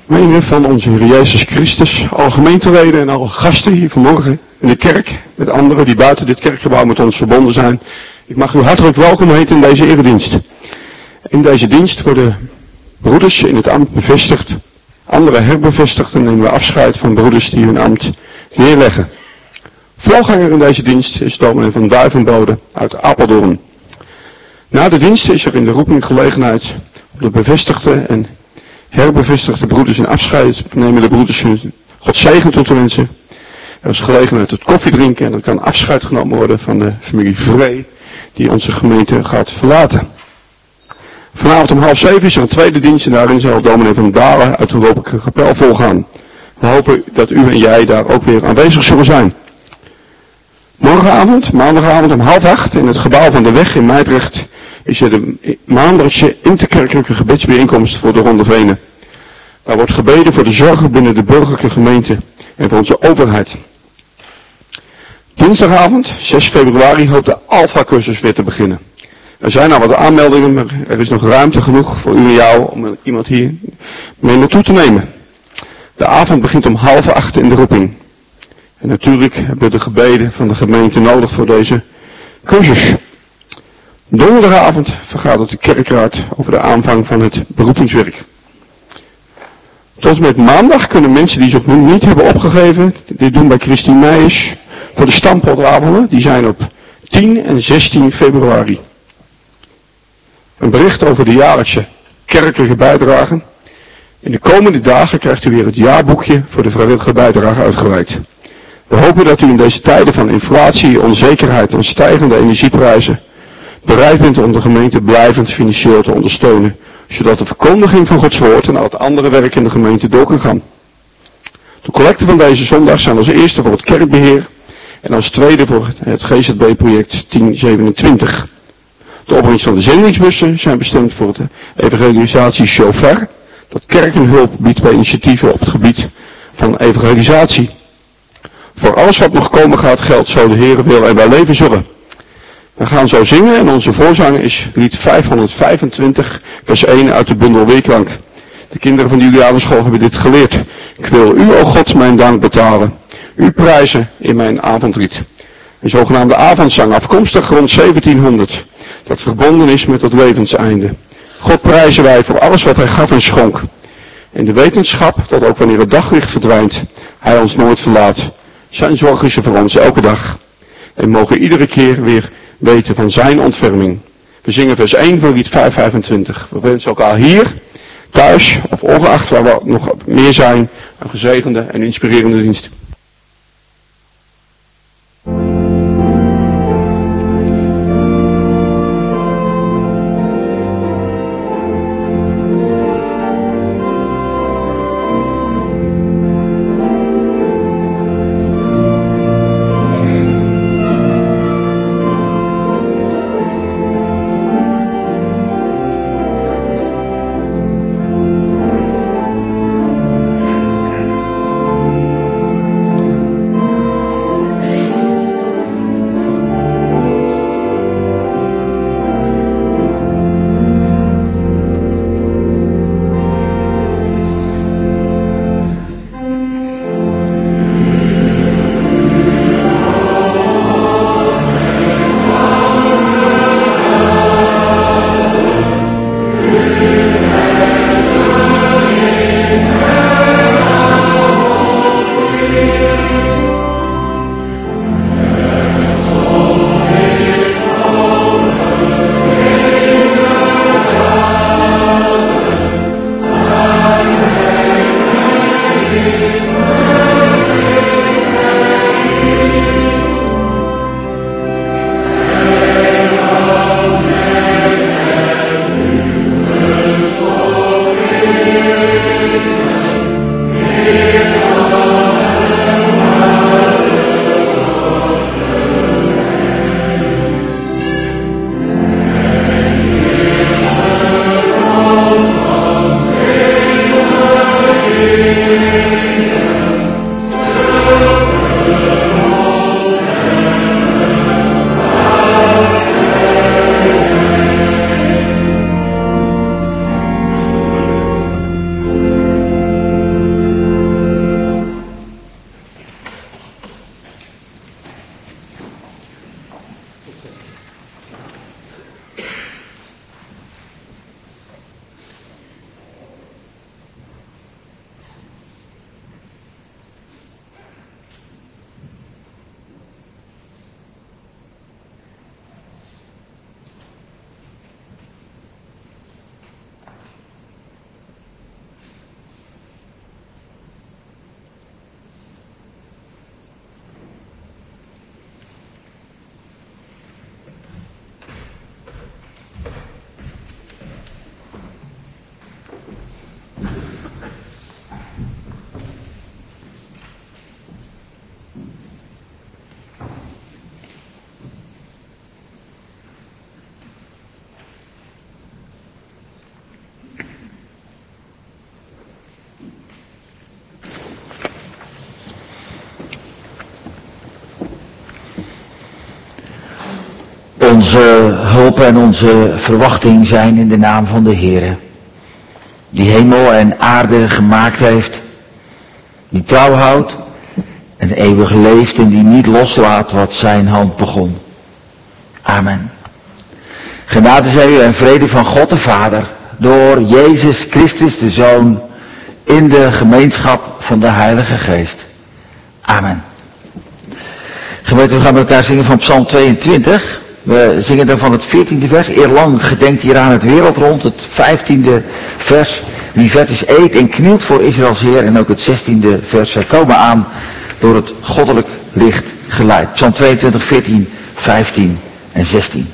Gemeente van onze Heer Jezus Christus, alle gemeenteleden en alle gasten hier vanmorgen in de kerk, met anderen die buiten dit kerkgebouw met ons verbonden zijn. Ik mag u hartelijk welkom heten in deze eredienst. In deze dienst worden broeders in het ambt bevestigd, anderen herbevestigd en nemen we afscheid van broeders die hun ambt neerleggen. Voorganger in deze dienst is dominee van Duivenbode uit Apeldoorn. Na de dienst is er in de roeping gelegenheid om de bevestigde en herbevestigde broeders in afscheid nemen de broeders hun God zegen toe te wensen. Er is gelegenheid tot koffie drinken en er kan afscheid genomen worden van de familie Vree die onze gemeente gaat verlaten. Vanavond om 6:30 is er een tweede dienst en daarin zal dominee van Dalen uit de Ropelijke Kapel volgaan. We hopen dat u en jij daar ook weer aanwezig zullen zijn. Morgenavond, maandagavond om 7:30 in het gebouw van de Weg in Meidrecht is er de maandelijkse interkerkelijke gebedsbijeenkomst voor de Ronde Venen. Daar wordt gebeden voor de zorgen binnen de burgerlijke gemeente en voor onze overheid. Dinsdagavond, 6 februari, hoopt de Alpha-cursus weer te beginnen. Er zijn al wat aanmeldingen, maar er is nog ruimte genoeg voor u en jou om iemand hier mee naartoe te nemen. De avond begint om 7:30 in de roeping. En natuurlijk hebben we de gebeden van de gemeente nodig voor deze cursus. Donderdagavond vergadert de kerkraad over de aanvang van het beroepingswerk. Tot en met maandag kunnen mensen die zich nog niet hebben opgegeven, dit doen bij Christine Meijers, voor de stampottavonden, die zijn op 10 en 16 februari. Een bericht over de jaarlijkse kerkelijke bijdrage. In de komende dagen krijgt u weer het jaarboekje voor de vrijwillige bijdrage uitgereikt. We hopen dat u in deze tijden van inflatie, onzekerheid en stijgende energieprijzen bereid bent om de gemeente blijvend financieel te ondersteunen, zodat de verkondiging van Gods woord en al het andere werk in de gemeente door kan gaan. De collecten van deze zondag zijn als eerste voor het kerkbeheer en als tweede voor het GZB-project 1027. De opbrengst van de zendingsbussen zijn bestemd voor de evangelisatie Chauffeur, dat kerk een hulp biedt bij initiatieven op het gebied van evangelisatie. Voor alles wat nog komen gaat geldt zo de Heere wil en wij leven zullen. We gaan zo zingen en onze voorzanger is lied 525 vers 1 uit de bundel Weerklank. De kinderen van de Julianenschool hebben dit geleerd. Ik wil u, o God, mijn dank betalen. U prijzen in mijn avondlied. Een zogenaamde avondzang afkomstig rond 1700. Dat verbonden is met het levenseinde. God prijzen wij voor alles wat hij gaf en schonk. In de wetenschap dat ook wanneer het daglicht verdwijnt, hij ons nooit verlaat. Zijn zorg is er voor ons elke dag. En mogen iedere keer weer weten van zijn ontferming. We zingen vers 1 van lied 525. We wensen elkaar hier, thuis of ongeacht waar we nog meer zijn, een gezegende en inspirerende dienst. onze hulp en onze verwachting zijn in de naam van de Heere, die hemel en aarde gemaakt heeft, die trouw houdt en eeuwig leeft en die niet loslaat wat zijn hand begon. Amen. Genade zij u en vrede van God de Vader, door Jezus Christus de Zoon, in de gemeenschap van de Heilige Geest. Amen. Gemeente, we gaan met elkaar zingen van Psalm 22. We zingen dan van het 14e vers. Eerlang gedenkt hier aan het wereldrond, het 15e vers. Wie vet is, eet en knielt voor Israëls Heer. En ook het 16e vers. Zij komen aan door het goddelijk licht geleid. Psalm 22, 14, 15 en 16.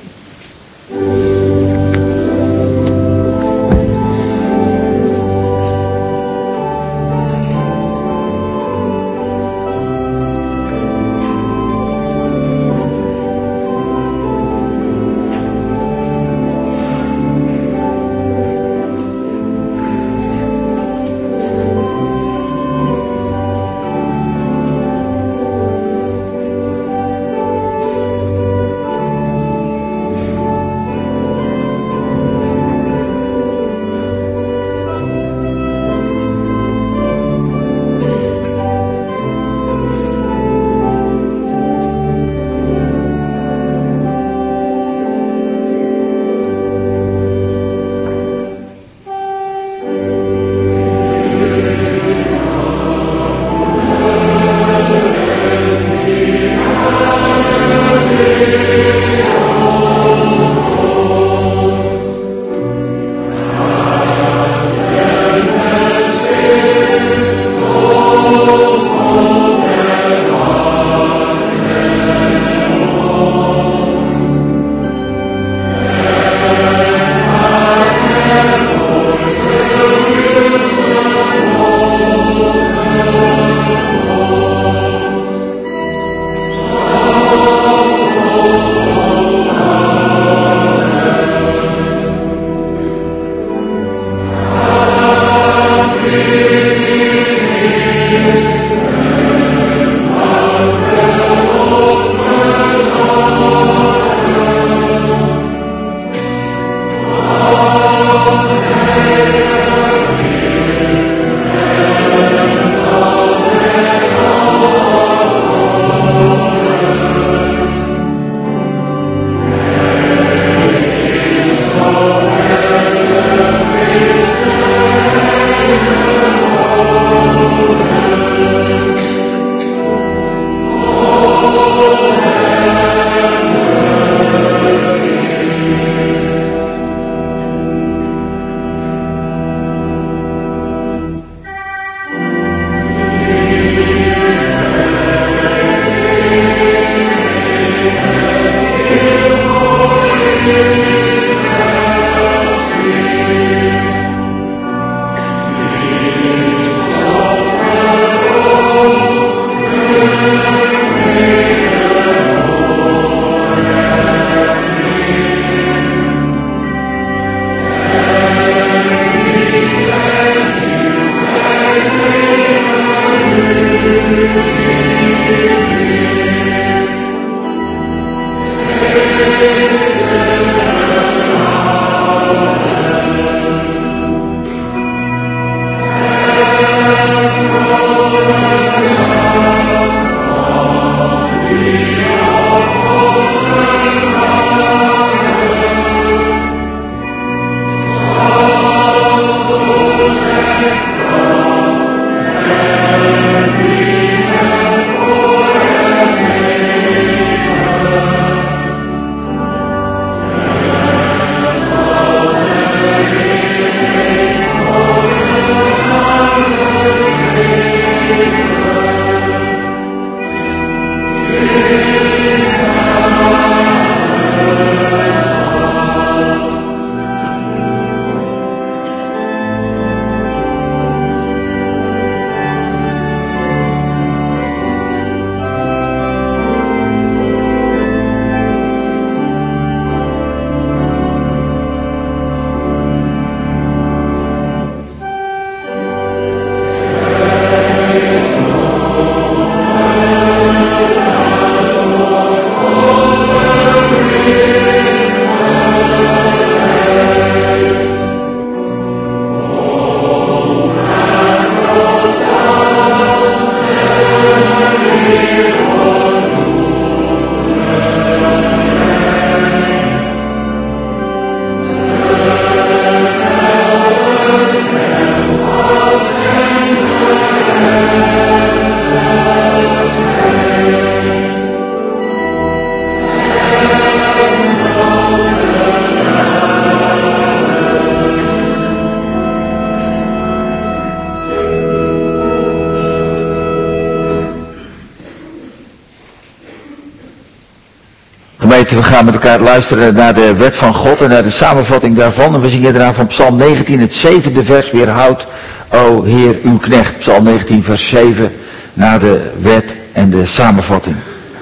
Gemeente, we gaan met elkaar luisteren naar de wet van God en naar de samenvatting daarvan. En we zingen daarna van Psalm 19, het 7e vers weer. Houd, o Heer, uw knecht. Psalm 19, vers 7, naar de wet en de samenvatting.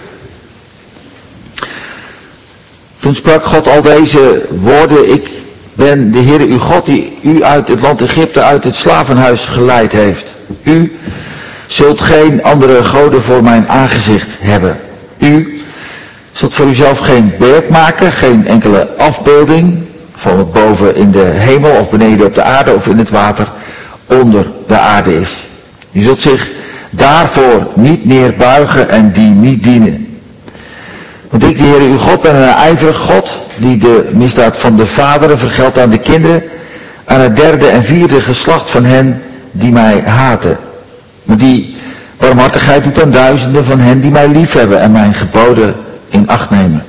Toen sprak God al deze woorden: ik ben de Heer uw God die u uit het land Egypte, uit het slavenhuis geleid heeft. U zult geen andere goden voor mijn aangezicht hebben. U zult voor uzelf geen beeld maken, geen enkele afbeelding, van wat boven in de hemel of beneden op de aarde of in het water onder de aarde is. U zult zich daarvoor niet neerbuigen en die niet dienen. Want ik, de Heer uw God, ben een ijverig God, die de misdaad van de vaderen vergeldt aan de kinderen, aan het derde en vierde geslacht van hen die mij haten. Maar die barmhartigheid doet aan duizenden van hen die mij liefhebben en mijn geboden in acht nemen.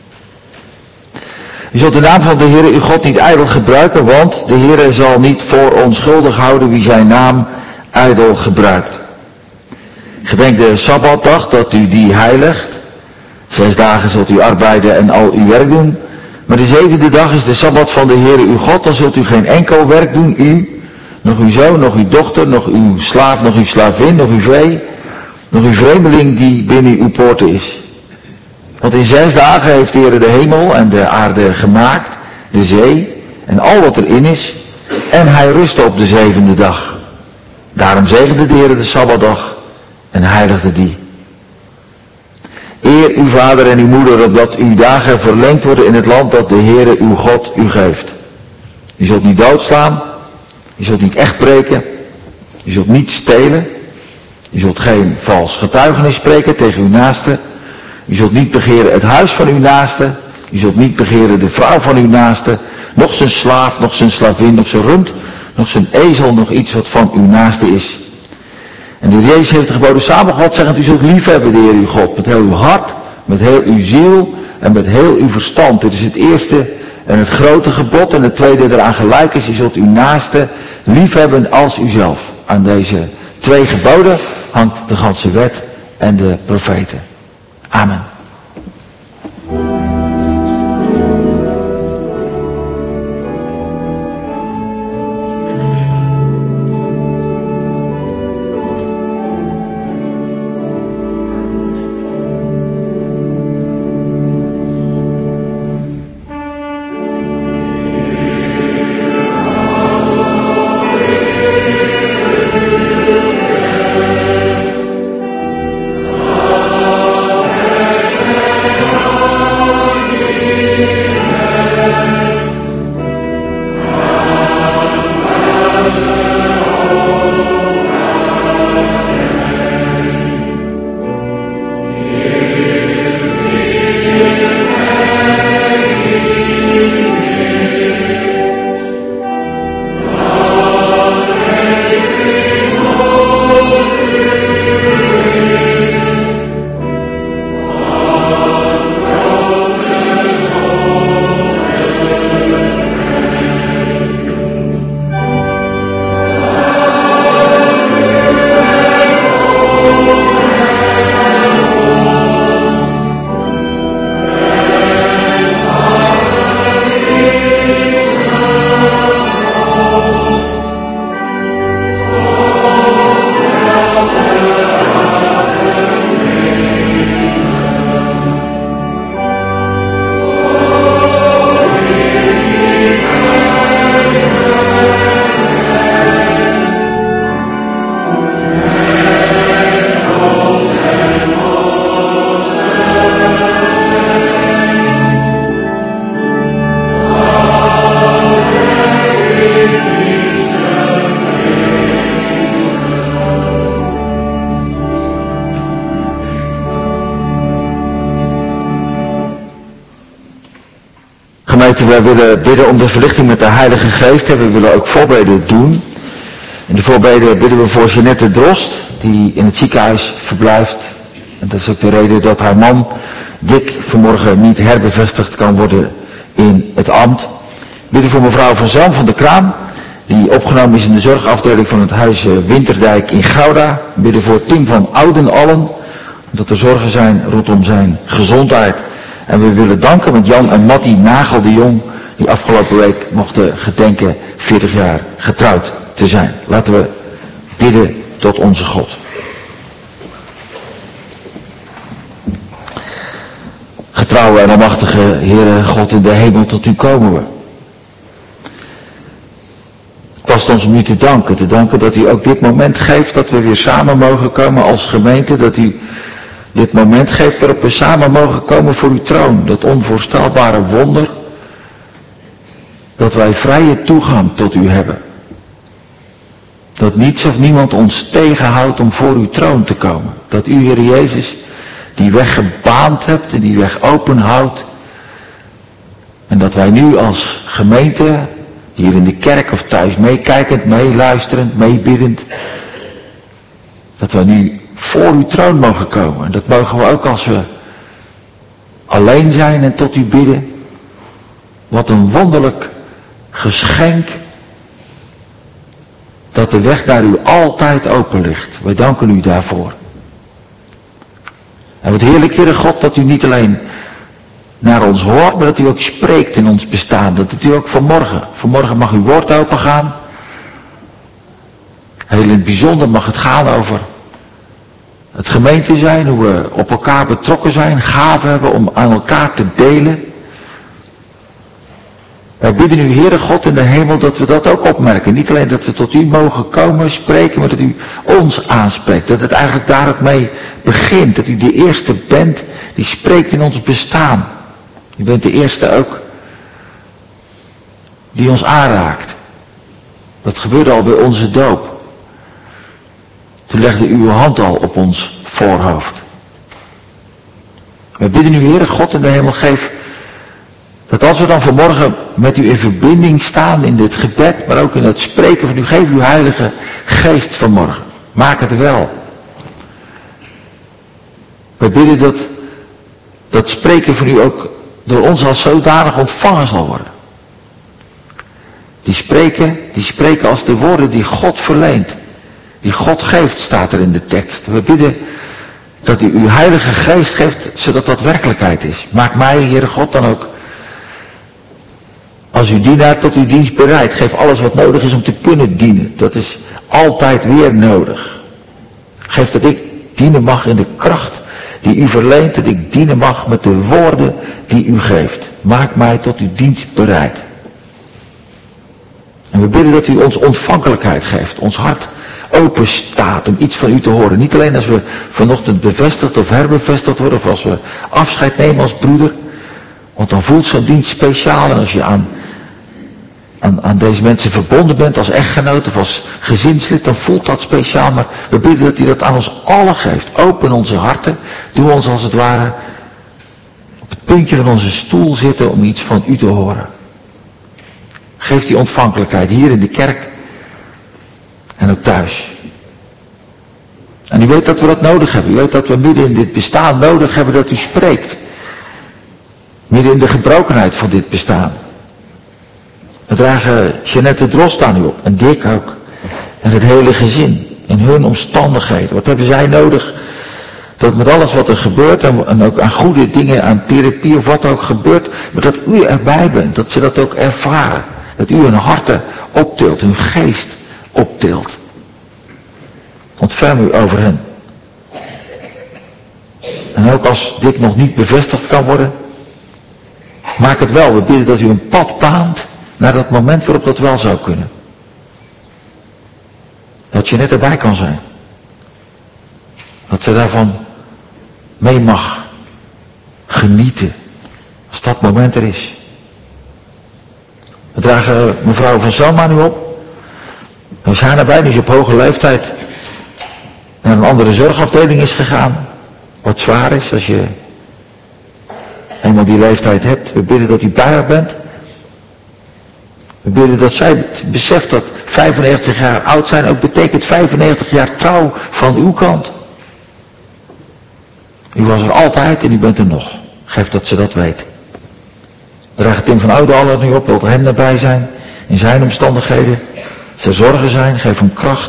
U zult de naam van de Heere uw God niet ijdel gebruiken, want de Heere zal niet voor onschuldig houden wie zijn naam ijdel gebruikt. Gedenk de Sabbatdag dat u die heiligt. 6 dagen zult u arbeiden en al uw werk doen. Maar de 7e dag is de Sabbat van de Heere uw God. Dan zult u geen enkel werk doen, u, nog uw zoon, nog uw dochter, nog uw slaaf, nog uw slavin, nog uw vee, nog uw vreemdeling die binnen uw poorten is. Want in 6 dagen heeft de Heere de hemel en de aarde gemaakt, de zee en al wat erin is. En hij rustte op de 7e dag. Daarom zegende de Heere de Sabbatdag en heiligde die. Eer uw vader en uw moeder, opdat uw dagen verlengd worden in het land dat de Heere uw God u geeft. Je zult niet doodslaan, je zult niet echt preken, je zult niet stelen, je zult geen vals getuigenis spreken tegen uw naaste, je zult niet begeren het huis van uw naaste, je zult niet begeren de vrouw van uw naaste, nog zijn slaaf, nog zijn slavin, nog zijn rund, nog zijn ezel, nog iets wat van uw naaste is. En de Jezus heeft de geboden samengevat, zeggend: u zult liefhebben de Heer uw God, met heel uw hart, met heel uw ziel en met heel uw verstand. Dit is het eerste en het grote gebod, en het tweede eraan gelijk is: u zult uw naaste liefhebben als uzelf. Aan deze 2 geboden hangt de ganse wet en de profeten. Amen. Wij willen bidden om de verlichting met de Heilige Geest en we willen ook voorbeden doen. In de voorbeden bidden we voor Jeanette Drost, die in het ziekenhuis verblijft. En dat is ook de reden dat haar man Dick vanmorgen niet herbevestigd kan worden in het ambt. Bidden voor mevrouw Van Zalm van de Kraan, die opgenomen is in de zorgafdeling van het huis Winterdijk in Gouda. Bidden voor Tim van Oudenallen, dat er zorgen zijn rondom zijn gezondheid En we willen danken met Jan en Mattie Nagel de Jong, die afgelopen week mochten gedenken 40 jaar getrouwd te zijn. Laten we bidden tot onze God. Getrouwe en almachtige Heere God in de hemel, tot u komen we. Het past ons om u te danken dat u ook dit moment geeft dat we weer samen mogen komen als gemeente, dat u dit moment geeft waarop we samen mogen komen voor uw troon, dat onvoorstelbare wonder, dat wij vrije toegang tot u hebben. Dat niets of niemand ons tegenhoudt om voor uw troon te komen. Dat u, Heer Jezus, die weg gebaand hebt en die weg open houdt. En dat wij nu als gemeente, hier in de kerk of thuis meekijkend, meeluisterend, meebiddend, dat wij nu voor uw troon mogen komen. En dat mogen we ook als we alleen zijn en tot u bidden. Wat een wonderlijk geschenk dat de weg naar u altijd open ligt. Wij danken u daarvoor. En wat heerlijk, Heere God, dat u niet alleen naar ons hoort, maar dat u ook spreekt in ons bestaan. Dat u ook vanmorgen mag uw woord opengaan. Heel in het bijzonder mag het gaan over het gemeente zijn, hoe we op elkaar betrokken zijn, gaven hebben om aan elkaar te delen. Wij bidden u, Heere God in de hemel, dat we dat ook opmerken. Niet alleen dat we tot u mogen komen, spreken, maar dat u ons aanspreekt. Dat het eigenlijk daar ook mee begint. Dat u de eerste bent die spreekt in ons bestaan. U bent de eerste ook die ons aanraakt. Dat gebeurde al bij onze doop. Toen legde u uw hand al op ons voorhoofd. Wij bidden u, Heere God in de hemel, geef dat als we dan vanmorgen met u in verbinding staan in dit gebed, maar ook in het spreken van u, geef uw Heilige Geest vanmorgen. Maak het wel. Wij bidden dat dat spreken van u ook door ons als zodanig ontvangen zal worden. Die spreken als de woorden die God verleent. Die God geeft, staat er in de tekst. We bidden dat u uw Heilige Geest geeft, zodat dat werkelijkheid is. Maak mij, Heere God, dan ook als uw dienaar tot uw dienst bereid. Geef alles wat nodig is om te kunnen dienen. Dat is altijd weer nodig. Geef dat ik dienen mag in de kracht die u verleent. Dat ik dienen mag met de woorden die u geeft. Maak mij tot uw dienst bereid. En we bidden dat u ons ontvankelijkheid geeft. Ons hart open staat om iets van u te horen. Niet alleen als we vanochtend bevestigd of herbevestigd worden. Of als we afscheid nemen als broeder. Want dan voelt zo'n dienst speciaal. En als je aan deze mensen verbonden bent als echtgenoot of als gezinslid, dan voelt dat speciaal. Maar we bidden dat u dat aan ons allen geeft. Open onze harten. Doe ons als het ware op het puntje van onze stoel zitten om iets van u te horen. Geef die ontvankelijkheid hier in de kerk en ook thuis. En u weet dat we dat nodig hebben. U weet dat we midden in dit bestaan nodig hebben dat u spreekt. Midden in de gebrokenheid van dit bestaan. We dragen Jeanette Drost aan u op. En Dick ook. En het hele gezin. In hun omstandigheden. Wat hebben zij nodig? Dat met alles wat er gebeurt. En ook aan goede dingen. Aan therapie of wat ook gebeurt. Maar dat u erbij bent. Dat ze dat ook ervaren. Dat u hun harten optilt. Hun geest optilt. Ontferm u over hen. En ook als dit nog niet bevestigd kan worden. Maak het wel. We bidden dat u een pad baant naar dat moment waarop dat wel zou kunnen. Dat je net erbij kan zijn. Dat ze daarvan mee mag genieten. Als dat moment er is. We dragen mevrouw van Selma nu op. Er is haar nabij, die is op hoge leeftijd naar een andere zorgafdeling is gegaan. Wat zwaar is als je eenmaal die leeftijd hebt. We bidden dat u bij haar bent. We bidden dat zij beseft dat 95 jaar oud zijn ook betekent 95 jaar trouw van uw kant. U was er altijd en u bent er nog. Geef dat ze dat weet. Draag Tim van Oudenaller nu op, wilt hem nabij zijn. In zijn omstandigheden. Zijn zorgen zijn, geef hem kracht.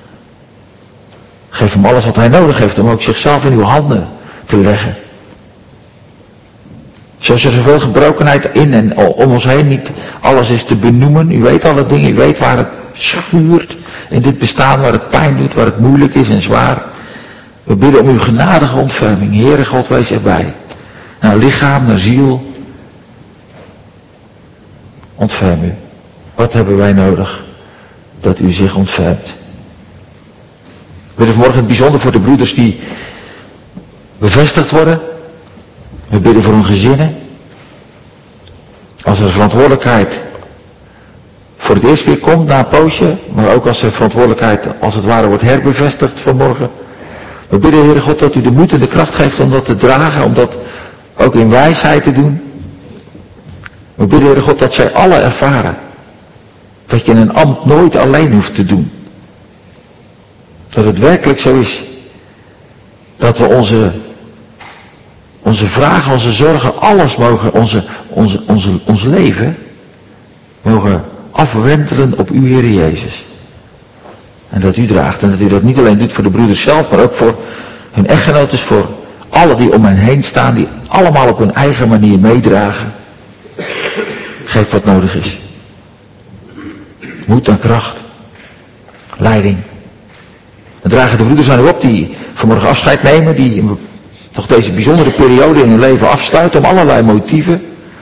Geef hem alles wat hij nodig heeft om ook zichzelf in uw handen te leggen. Zoals er zoveel gebrokenheid in en om ons heen, niet alles is te benoemen. U weet alle dingen, u weet waar het schuurt in dit bestaan, waar het pijn doet, waar het moeilijk is en zwaar. We bidden om uw genadige ontferming. Heere God, wees erbij. Naar lichaam, naar ziel. Ontferm u. Wat hebben wij nodig? Dat u zich ontfermt. We bidden vanmorgen het bijzonder voor de broeders die bevestigd worden. We bidden voor hun gezinnen. Als er verantwoordelijkheid voor het eerst weer komt na een poosje, maar ook als er verantwoordelijkheid als het ware wordt herbevestigd vanmorgen. We bidden, Heere God, dat u de moed en de kracht geeft om dat te dragen, om dat ook in wijsheid te doen. We bidden, Heere God, dat zij alle ervaren dat je een ambt nooit alleen hoeft te doen. Dat het werkelijk zo is dat we onze vragen, onze zorgen, alles mogen, ons leven mogen afwentelen op u, Heer Jezus. En dat u draagt. En dat u dat niet alleen doet voor de broeders zelf, maar ook voor hun echtgenotes, voor alle die om hen heen staan, die allemaal op hun eigen manier meedragen. Geef wat nodig is. Moed en kracht. Leiding. We dragen de broeders aan u op die vanmorgen afscheid nemen, die toch deze bijzondere periode in hun leven afsluiten om allerlei motieven.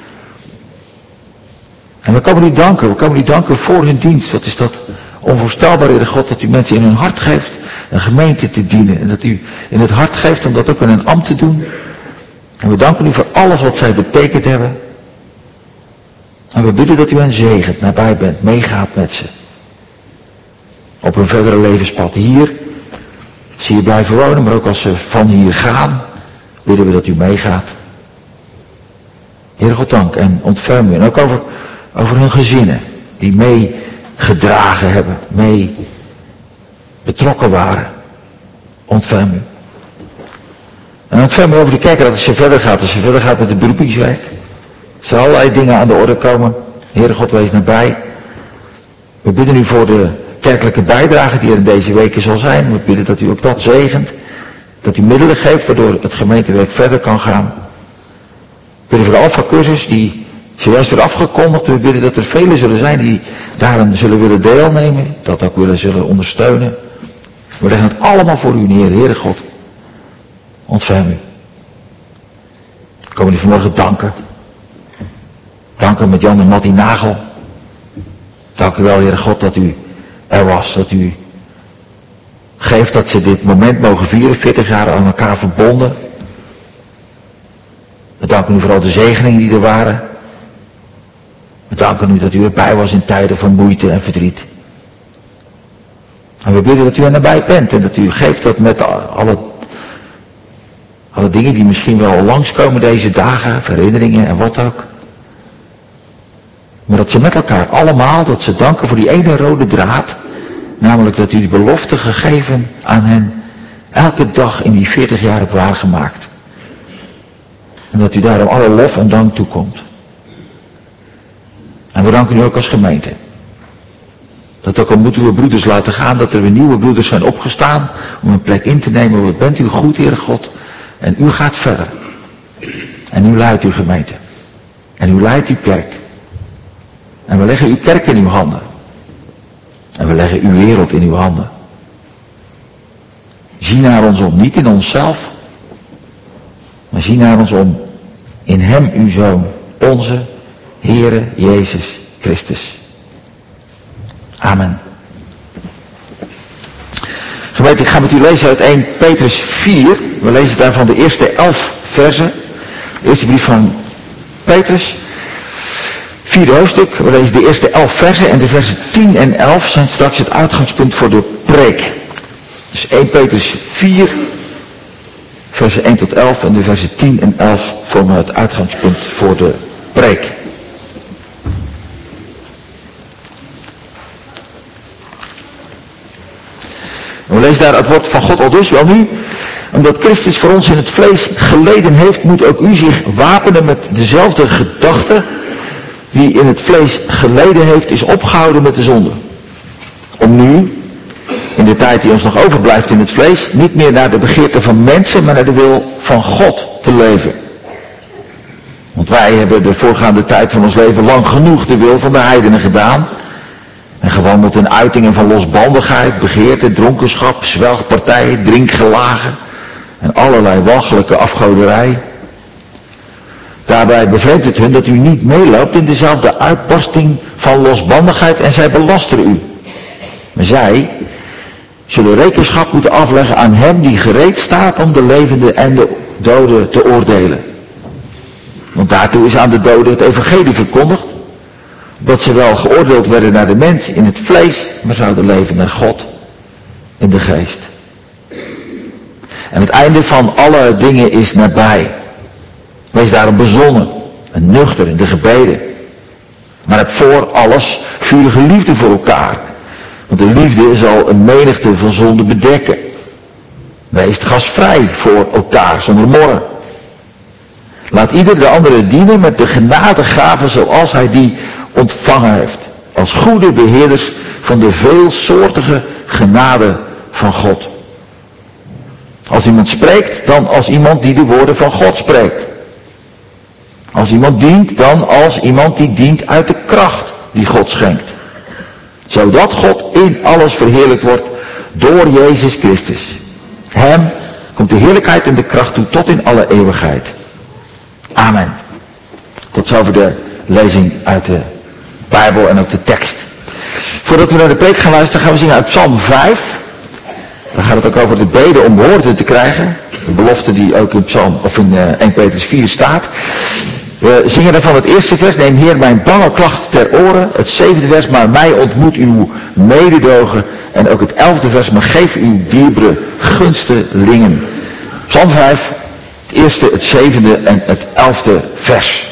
En we komen u danken voor hun dienst. Wat is dat onvoorstelbaar, Heere God, dat u mensen in hun hart geeft een gemeente te dienen. En dat u in het hart geeft om dat ook in een ambt te doen. En we danken u voor alles wat zij betekend hebben. En we bidden dat u hen zegent, nabij bent, meegaat met ze. Op hun verdere levenspad hier. Zie je blijven wonen, maar ook als ze van hier gaan, bidden we dat u meegaat. Heere God, dank en ontferm u. En ook over hun gezinnen, die meegedragen hebben, mee betrokken waren. Ontferm u. En ontferm u over de kerk, dat als je verder gaat met het beroepingswerk. Er zijn allerlei dingen aan de orde komen. Heere God, wees nabij. We bidden u voor de kerkelijke bijdrage die er in deze weken zal zijn. We bidden dat u ook dat zegent. Dat u middelen geeft waardoor het gemeentewerk verder kan gaan. We bidden voor de Alpha-cursus die zojuist wordt afgekondigd. We bidden dat er velen zullen zijn die daaraan zullen willen deelnemen. Dat ook zullen ondersteunen. We leggen het allemaal voor u neer, Heere God. Ontferm u. We komen u vanmorgen danken. Danken met Jan en Mattie Nagel. Dank u wel, Heere God, dat u er was. Dat u geeft dat ze dit moment mogen vieren. 40 jaar aan elkaar verbonden. We danken u voor al de zegeningen die er waren. We danken u dat u erbij was in tijden van moeite en verdriet. En we bidden dat u er nabij bent. En dat u geeft dat met alle dingen die misschien wel langskomen deze dagen. Herinneringen en wat ook. Maar dat ze met elkaar allemaal, dat ze danken voor die ene rode draad. Namelijk dat u die belofte gegeven aan hen elke dag in die 40 jaar hebt waargemaakt. En dat u daarom alle lof en dank toekomt. En we danken u ook als gemeente. Dat ook al moeten we broeders laten gaan, dat er weer nieuwe broeders zijn opgestaan om een plek in te nemen. Wat bent u goed, Heere God. En u gaat verder. En u leidt uw gemeente. En u leidt uw kerk. En we leggen uw kerk in uw handen. En we leggen uw wereld in uw handen. Zie naar ons om, niet in onszelf. Maar zie naar ons om in hem, uw Zoon, onze Heere Jezus Christus. Amen. Gemeente, ik ga met u lezen uit 1 Petrus 4. We lezen daarvan de eerste 11 versen. De eerste brief van Petrus. 4e hoofdstuk. We lezen de eerste 11 versen en de versen 10 en 11 zijn straks het uitgangspunt voor de preek. Dus 1 Petrus 4, versen 1 tot 11 en de versen 10 en 11 vormen het uitgangspunt voor de preek. We lezen daar het woord van God al dus. Wel nu, omdat Christus voor ons in het vlees geleden heeft, moet ook u zich wapenen met dezelfde gedachte. Wie in het vlees geleden heeft, is opgehouden met de zonde. Om nu, in de tijd die ons nog overblijft in het vlees, niet meer naar de begeerte van mensen, maar naar de wil van God te leven. Want wij hebben de voorgaande tijd van ons leven lang genoeg de wil van de heidenen gedaan. En gewandeld in uitingen van losbandigheid, begeerte, dronkenschap, zwelgpartijen, drinkgelagen en allerlei walgelijke afgoderij. Daarbij bevreemdt het hun dat u niet meeloopt in dezelfde uitbarsting van losbandigheid en zij belasteren u. Maar zij zullen rekenschap moeten afleggen aan hem die gereed staat om de levenden en de doden te oordelen. Want daartoe is aan de doden het evangelie verkondigd, dat ze wel geoordeeld werden naar de mens in het vlees, maar zouden leven naar God in de geest. En het einde van alle dingen is nabij. Wees daarom bezonnen en nuchter in de gebeden. Maar heb voor alles vurige liefde voor elkaar. Want de liefde zal een menigte van zonden bedekken. Wees gastvrij voor elkaar zonder morren. Laat ieder de andere dienen met de genadegaven zoals hij die ontvangen heeft. Als goede beheerders van de veelsoortige genade van God. Als iemand spreekt, dan als iemand die de woorden van God spreekt. Als iemand dient, dan als iemand die dient uit de kracht die God schenkt. Zodat God in alles verheerlijkt wordt door Jezus Christus. Hem komt de heerlijkheid en de kracht toe tot in alle eeuwigheid. Amen. Tot zover de lezing uit de Bijbel en ook de tekst. Voordat we naar de preek gaan luisteren, gaan we zingen uit Psalm 5. Dan gaat het ook over de beden om behoorte te krijgen. De belofte die ook in Psalm, of in 1 Petrus 4 staat. We zingen daarvan het eerste vers. Neem Heer mijn bange klacht ter oren. Het 7e vers. Maar mij ontmoet uw mededogen. En ook het 11e vers. Maar geef uw dierbare gunstelingen. Psalm 5. Het eerste, het 7e en het 11e vers.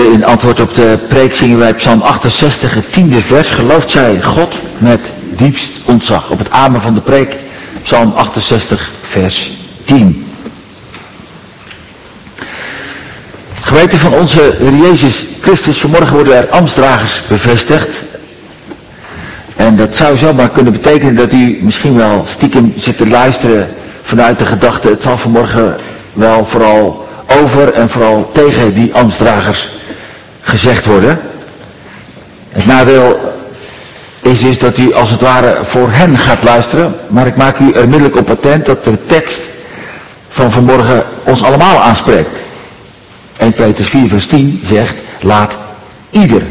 lezen in antwoord op de preek, zingen wij Psalm 68, het 10e vers. Gelooft zij God met diepst ontzag. Op het amen van de preek, Psalm 68, vers 10. Geweten van onze Heer Jezus Christus, vanmorgen worden er ambtsdragers bevestigd. En dat zou zomaar kunnen betekenen dat u misschien wel stiekem zit te luisteren vanuit de gedachte, het zal vanmorgen wel vooral over en vooral tegen die ambtsdragers gezegd worden. Het nadeel is dus dat u als het ware voor hen gaat luisteren, maar ik maak u er onmiddellijk op attent dat de tekst van vanmorgen ons allemaal aanspreekt. 1 Petrus 4 vers 10 zegt, laat ieder.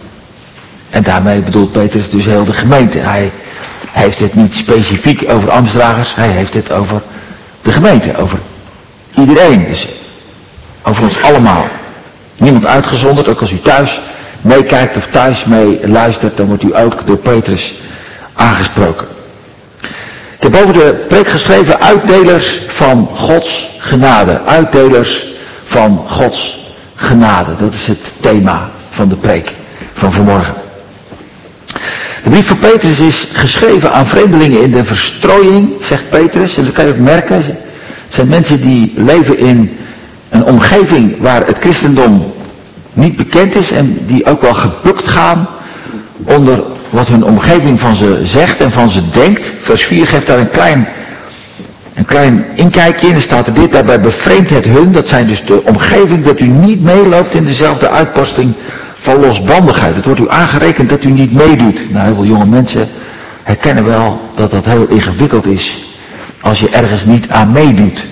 En daarmee bedoelt Petrus dus heel de gemeente. Hij heeft het niet specifiek over ambtsdragers, hij heeft het over de gemeente, over iedereen. Dus over ons allemaal. Niemand uitgezonderd, ook als u thuis meekijkt of thuis mee luistert, dan wordt u ook door Petrus aangesproken. Ik heb over de preek geschreven, uitdelers van Gods genade. Uitdelers van Gods genade. Dat is het thema van de preek van vanmorgen. De brief van Petrus is geschreven aan vreemdelingen in de verstrooiing, zegt Petrus. En dat kan je ook merken. Het zijn mensen die leven in een omgeving waar het christendom niet bekend is en die ook wel gebukt gaan onder wat hun omgeving van ze zegt en van ze denkt. Vers 4 geeft daar een klein inkijkje in. Er staat er dit, daarbij bevreemdt het hun. Dat zijn dus de omgeving dat u niet meeloopt in dezelfde uitbarsting van losbandigheid. Het wordt u aangerekend dat u niet meedoet. Nou, heel veel jonge mensen herkennen wel dat dat heel ingewikkeld is als je ergens niet aan meedoet.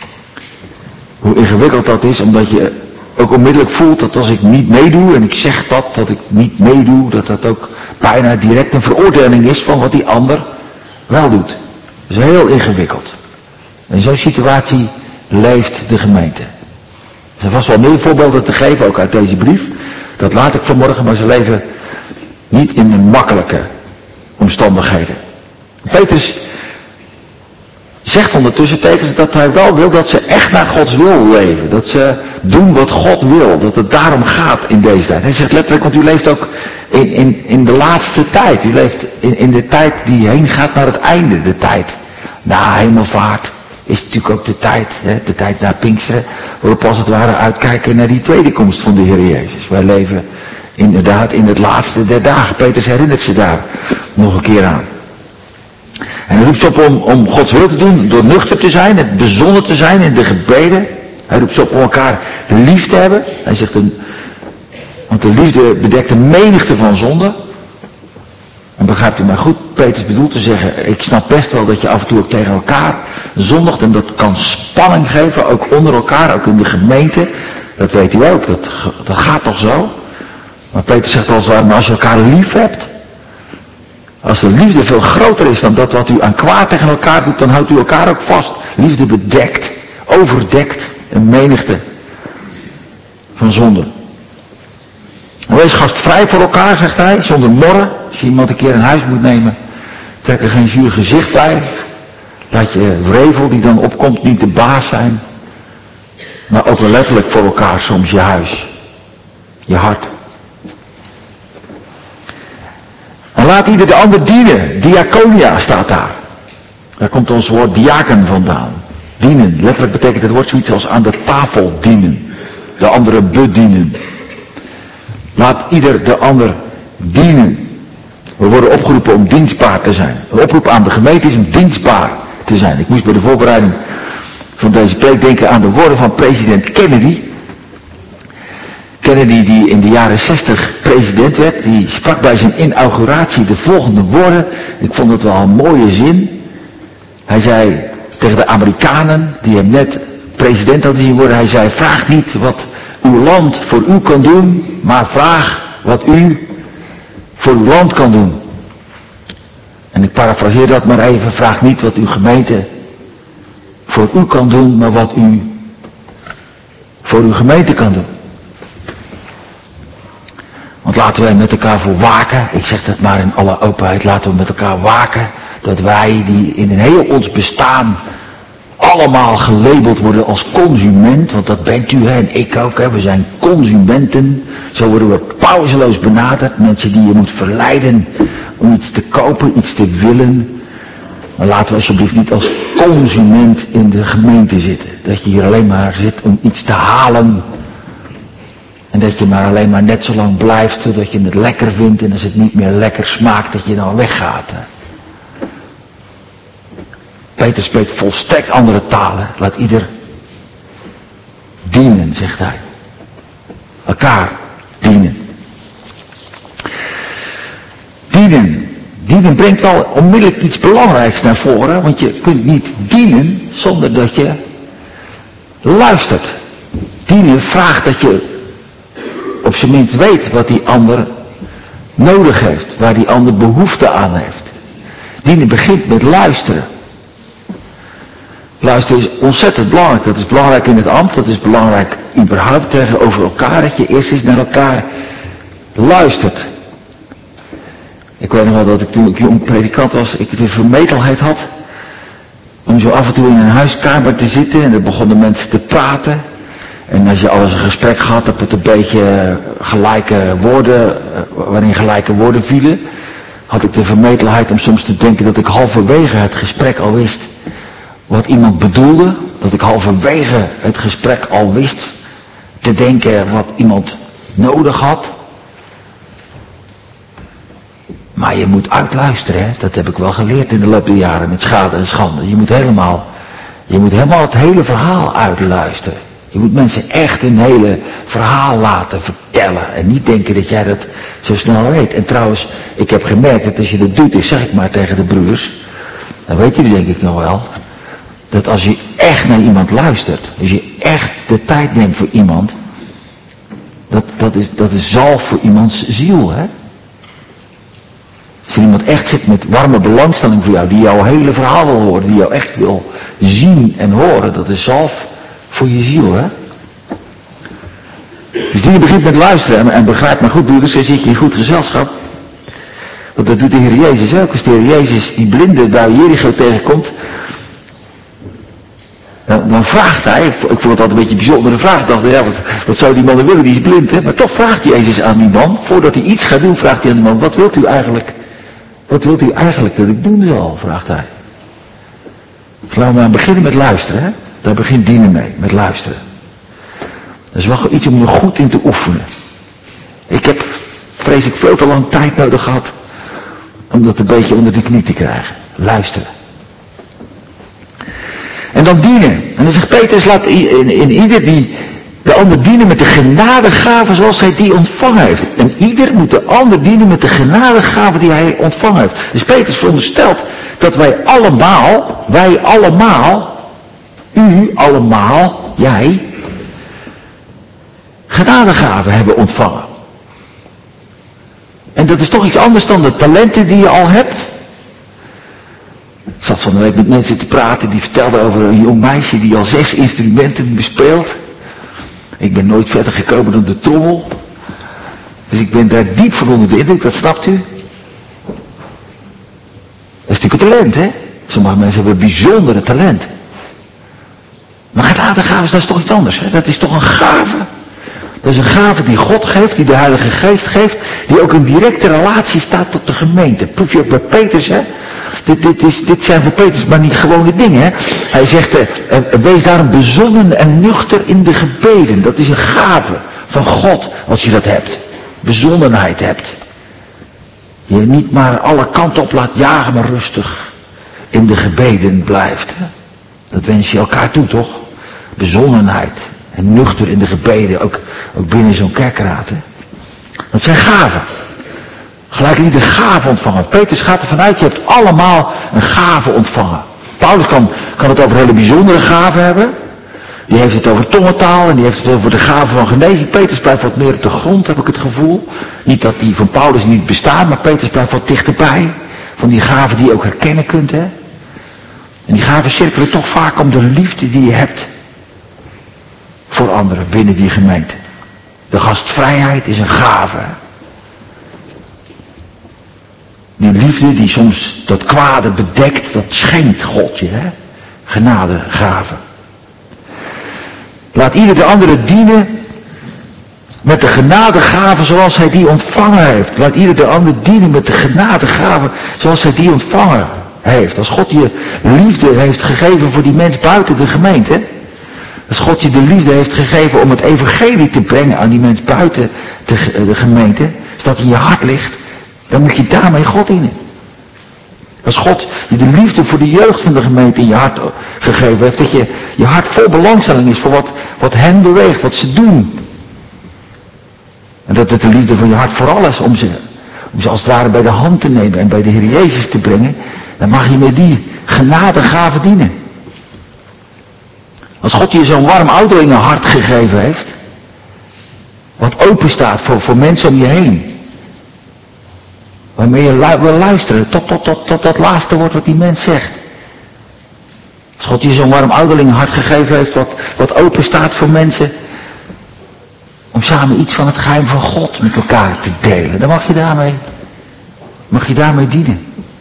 Hoe ingewikkeld dat is, omdat je ook onmiddellijk voelt dat als ik niet meedoe, en ik zeg dat ik niet meedoe, dat dat ook bijna direct een veroordeling is van wat die ander wel doet. Dat is heel ingewikkeld. In zo'n situatie leeft de gemeente. Er zijn vast wel meer voorbeelden te geven, ook uit deze brief. Dat laat ik vanmorgen, maar ze leven niet in makkelijke omstandigheden. Petrus zegt ondertussen tegen ze dat hij wel wil dat ze echt naar Gods wil leven. Dat ze doen wat God wil. Dat het daarom gaat in deze tijd. Hij zegt letterlijk, want u leeft ook in de laatste tijd. U leeft in de tijd die heen gaat naar het einde. De tijd na hemelvaart is natuurlijk ook de tijd na Pinksteren. Waarop als het ware uitkijken naar die tweede komst van de Heer Jezus. Wij leven inderdaad in het laatste der dagen. Petrus herinnert ze daar nog een keer aan. En hij roept ze op om Gods wil te doen, door nuchter te zijn, het bezonnen te zijn in de gebeden. Hij roept ze op om elkaar lief te hebben. Hij zegt, want de liefde bedekt een menigte van zonden. En begrijpt u mij goed, Petrus bedoelt te zeggen, ik snap best wel dat je af en toe ook tegen elkaar zondigt. En dat kan spanning geven, ook onder elkaar, ook in de gemeente. Dat weet u ook, dat gaat toch zo. Maar Petrus zegt als maar als je elkaar lief hebt, als de liefde veel groter is dan dat wat u aan kwaad tegen elkaar doet, dan houdt u elkaar ook vast. Liefde bedekt, overdekt een menigte van zonden. Wees gastvrij voor elkaar, zegt hij, zonder morren. Als je iemand een keer in huis moet nemen, trek er geen zuur gezicht bij. Laat je wrevel die dan opkomt niet de baas zijn. Maar ook wel letterlijk voor elkaar soms je huis. Je hart. En laat ieder de ander dienen. Diaconia staat daar. Daar komt ons woord diaken vandaan. Dienen. Letterlijk betekent het woord zoiets als aan de tafel dienen. De anderen bedienen. Laat ieder de ander dienen. We worden opgeroepen om dienstbaar te zijn. Een oproep aan de gemeente is om dienstbaar te zijn. Ik moest bij de voorbereiding van deze preek denken aan de woorden van president Kennedy. Kennedy, die in de jaren 60 president werd, die sprak bij zijn inauguratie de volgende woorden. Ik vond het wel een mooie zin. Hij zei tegen de Amerikanen, die hem net president hadden zien worden, hij zei, vraag niet wat uw land voor u kan doen, maar vraag wat u voor uw land kan doen. En ik parafraseer dat maar even, vraag niet wat uw gemeente voor u kan doen, maar wat u voor uw gemeente kan doen. Want laten wij met elkaar voor waken, ik zeg dat maar in alle openheid, laten we met elkaar waken, dat wij die in een heel ons bestaan allemaal gelabeld worden als consument, want dat bent u, hè, en ik ook, hè. We zijn consumenten. Zo worden we pauzeloos benaderd. Mensen die je moet verleiden om iets te kopen, iets te willen. Maar laten we alsjeblieft niet als consument in de gemeente zitten. Dat je hier alleen maar zit om iets te halen. En dat je maar alleen maar net zo lang blijft totdat je het lekker vindt. En als het niet meer lekker smaakt, dat je dan weggaat. Hè. Peter spreekt volstrekt andere talen. Laat ieder dienen, zegt hij. Elkaar dienen. Dienen brengt wel onmiddellijk iets belangrijks naar voren. Want je kunt niet dienen zonder dat je luistert. Dienen vraagt dat je op zijn minst weet wat die ander nodig heeft. Waar die ander behoefte aan heeft. Dienen begint met luisteren. Luisteren is ontzettend belangrijk. Dat is belangrijk in het ambt. Dat is belangrijk überhaupt tegenover elkaar. Dat je eerst eens naar elkaar luistert. Ik weet nog wel dat ik toen ik jong predikant was, ik de vermetelheid had om zo af en toe in een huiskamer te zitten en er begonnen mensen te praten. En als je alles een gesprek gehad hebt met een beetje gelijke woorden, waarin gelijke woorden vielen, had ik de vermetelheid om soms te denken dat ik halverwege het gesprek al wist wat iemand bedoelde. Dat ik halverwege het gesprek al wist te denken wat iemand nodig had. Maar je moet uitluisteren, hè? Dat heb ik wel geleerd in de loop der jaren met schade en schande. Je moet helemaal het hele verhaal uitluisteren. Je moet mensen echt een hele verhaal laten vertellen. En niet denken dat jij dat zo snel weet. En trouwens, ik heb gemerkt dat als je dat doet, zeg ik maar tegen de broers, dan weet je denk ik nog wel, dat als je echt naar iemand luistert, als je echt de tijd neemt voor iemand, dat is zalf voor iemands ziel, hè. Als er iemand echt zit met warme belangstelling voor jou, die jouw hele verhaal wil horen, die jou echt wil zien en horen, dat is zalf voor je ziel, hè. Dus die begint met luisteren en begrijp maar goed, broeders, dan zit je in goed gezelschap. Want dat doet de Heer Jezus ook. Als de Heer Jezus die blinde bij Jericho tegenkomt, dan vraagt hij, ik vond het altijd een beetje een bijzondere vraag, ik dacht, ja, wat zou die man willen, die is blind, hè? Maar toch vraagt Jezus aan die man, voordat hij iets gaat doen, vraagt hij aan die man, wat wilt u eigenlijk dat ik doen zal, vraagt hij. Dus laten we maar beginnen met luisteren, hè? Daar begint dienen mee, met luisteren. Dat is wel iets om er goed in te oefenen. Ik heb, vrees ik, veel te lang tijd nodig gehad om dat een beetje onder de knie te krijgen. Luisteren. En dan dienen. En dan zegt Petrus, laat in ieder die de ander dienen met de genadegave zoals hij die ontvangen heeft. En ieder moet de ander dienen met de genadegave die hij ontvangen heeft. Dus Petrus veronderstelt dat wij allemaal, u allemaal, jij, genadegaven hebben ontvangen. En dat is toch iets anders dan de talenten die je al hebt. Ik zat van de week met mensen te praten die vertelden over een jong meisje die al 6 instrumenten bespeelt. Ik ben nooit verder gekomen dan de trommel. Dus ik ben daar diep van onder de indruk, dat snapt u. Dat is natuurlijk een talent, hè. Sommige mensen hebben een bijzondere talent. Maar genadegaven, dat is toch iets anders, hè. Dat is toch een gave. Dat is een gave die God geeft, die de Heilige Geest geeft, die ook in directe relatie staat tot de gemeente. Proef je ook bij Petrus, hè. Dit zijn voor Petrus maar niet gewone dingen, hè. Hij zegt, wees daarom bezonnen en nuchter in de gebeden. Dat is een gave van God, als je dat hebt. Bezonnenheid hebt. Je niet maar alle kanten op laat jagen, maar rustig in de gebeden blijft. Hè? Dat wens je elkaar toe, toch? Bezonnenheid en nuchter in de gebeden, ook binnen zo'n kerkraad. Hè? Dat zijn gaven. Gelijk niet een gave ontvangen. Petrus gaat ervan uit, je hebt allemaal een gave ontvangen. Paulus kan het over hele bijzondere gaven hebben. Die heeft het over tongentaal en die heeft het over de gave van genezing. Petrus blijft wat meer op de grond, heb ik het gevoel. Niet dat die van Paulus niet bestaan, maar Petrus blijft wat dichterbij. Van die gaven die je ook herkennen kunt, hè. En die gaven cirkelen toch vaak om de liefde die je hebt voor anderen binnen die gemeente. De gastvrijheid is een gave. Die liefde die soms dat kwade bedekt, dat schenkt God je, hè. Genadegave. Laat ieder de andere dienen met de genadegave zoals hij die ontvangen heeft. Laat ieder de ander dienen met de genadegave zoals hij die ontvangen heeft. Als God je liefde heeft gegeven voor die mens buiten de gemeente. Als God je de liefde heeft gegeven om het evangelie te brengen aan die mens buiten de gemeente. Als dat in je hart ligt, dan moet je daarmee God dienen. Als God je de liefde voor de jeugd van de gemeente in je hart gegeven heeft. Dat je hart vol belangstelling is voor wat hen beweegt, wat ze doen. En dat het de liefde van je hart vooral is om ze als het ware bij de hand te nemen en bij de Heer Jezus te brengen. Dan mag je met die genadegave dienen. Als God je zo'n warm ouderlingenhart gegeven heeft. Wat open staat voor mensen om je heen. Waarmee je wil luisteren tot dat laatste woord wat die mens zegt. Als God je zo'n warm ouderlingenhart gegeven heeft wat open staat voor mensen. Om samen iets van het geheim van God met elkaar te delen. Dan mag je daarmee dienen.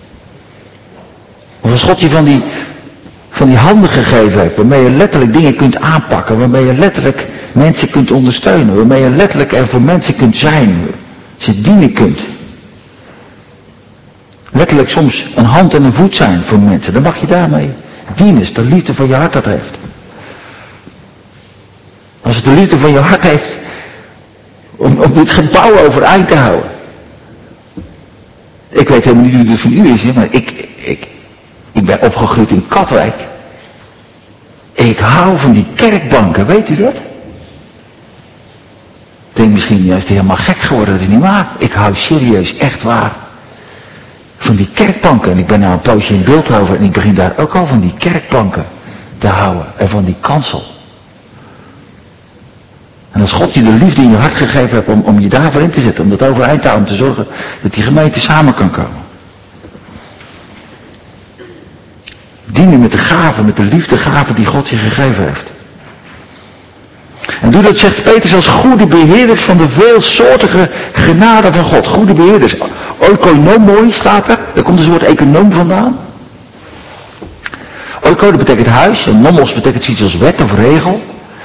Of als God je van die handen gegeven heeft. Waarmee je letterlijk dingen kunt aanpakken. Waarmee je letterlijk mensen kunt ondersteunen. Waarmee je letterlijk er voor mensen kunt zijn. Ze dienen kunt. Letterlijk soms een hand en een voet zijn voor mensen. Dan mag je daarmee dienen. Als de liefde van je hart dat heeft. Als het de liefde van je hart heeft. Om dit gebouw overeind te houden. Ik weet helemaal niet hoe het van u is. Maar ik ben opgegroeid in Katwijk. Ik hou van die kerkbanken. Weet u dat? Ik denk misschien juist helemaal gek geworden. Dat is niet waar. Ik hou serieus echt waar. Van die kerkbanken. En ik ben nou een poosje in Beeldhoven. En ik begin daar ook al van die kerkbanken te houden. En van die kansel. En als God je de liefde in je hart gegeven hebt om je daarvoor in te zetten. Om dat overeind te houden. Om te zorgen dat die gemeente samen kan komen. Dienen met de gaven, met de liefdegave die God je gegeven heeft. En doe dat, zegt Petrus, als goede beheerders van de veelsoortige genade van God. Goede beheerders. Oikonomoi staat er. Daar komt dus het woord econoom vandaan. Oiko, dat betekent huis. En nomos betekent zoiets als wet of regel.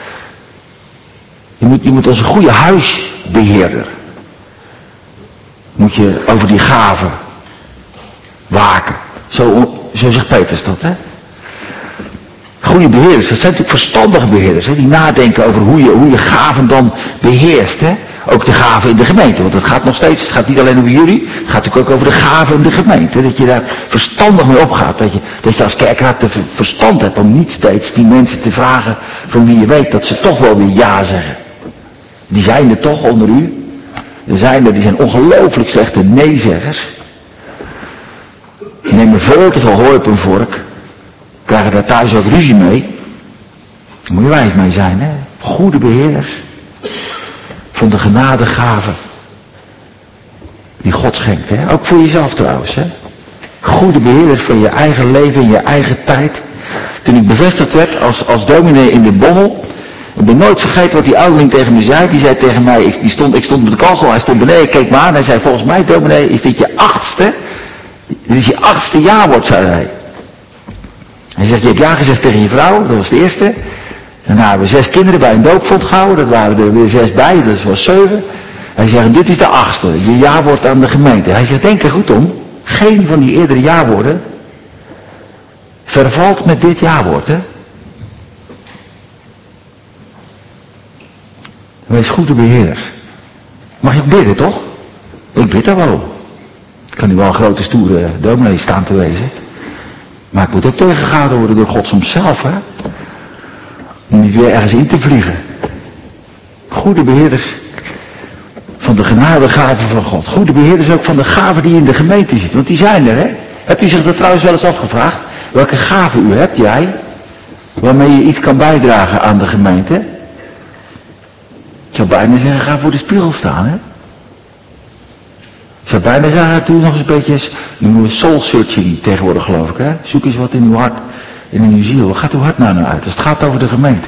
Je moet als een goede huisbeheerder. Moet je over die gaven waken. Zo zegt Petrus dat, hè. Goede beheerders, dat zijn natuurlijk verstandige beheerders, hè, die nadenken over hoe je gaven dan beheerst, hè. Ook de gaven in de gemeente, want het gaat nog steeds, het gaat niet alleen over jullie, het gaat natuurlijk ook over de gaven in de gemeente, dat je daar verstandig mee opgaat, dat je als kerkraad de verstand hebt om niet steeds die mensen te vragen van wie je weet dat ze toch wel weer ja zeggen. Die zijn er toch onder u. Die zijn ongelooflijk slechte nee-zeggers. Die nemen veel te veel hooi op een vork. Krijgen daar thuis ook ruzie mee. Daar moet je wijs mee zijn, hè. Goede beheerders. Van de genadegaven. Die God schenkt, hè. Ook voor jezelf trouwens, hè. Goede beheerders van je eigen leven en je eigen tijd. Toen ik bevestigd werd als dominee in de Bommel. Ik ben nooit vergeten wat die ouderling tegen me zei. Die zei tegen mij, ik stond op de kansel, hij stond beneden, ik keek me aan. Hij zei, volgens mij dominee, is dit je 8e? Dit is je 8e jaarwoord, zei hij. Hij zegt, je hebt ja gezegd tegen je vrouw, dat was de eerste. Daarna hebben we 6 kinderen bij een doopvond gehouden, dat waren er weer 6 bij, dat was 7. Hij zegt, dit is de 8e, je jaarwoord aan de gemeente. Hij zegt, denk er goed om, geen van die eerdere jaarwoorden vervalt met dit jaarwoord, hè. Wees goede beheerders. Mag je bidden, toch? Ik bid daar wel. Ik kan nu wel een grote stoere dominee staan te wezen. Maar ik moet ook tegengehouden worden door God soms zelf, hè. Om niet weer ergens in te vliegen. Goede beheerders van de genadegaven van God. Goede beheerders ook van de gaven die je in de gemeente ziet. Want die zijn er, hè. Heb je zich dat trouwens wel eens afgevraagd? Welke gaven hebt jij? Waarmee je iets kan bijdragen aan de gemeente? Ik zou bijna zeggen, ga voor de spiegel staan, hè. Ik zou bijna zeggen, doe nog eens een beetje, noemen we soul searching tegenwoordig, geloof ik, hè. Zoek eens wat in uw hart, in uw ziel. Wat gaat uw hart nou uit? Als het gaat over de gemeente.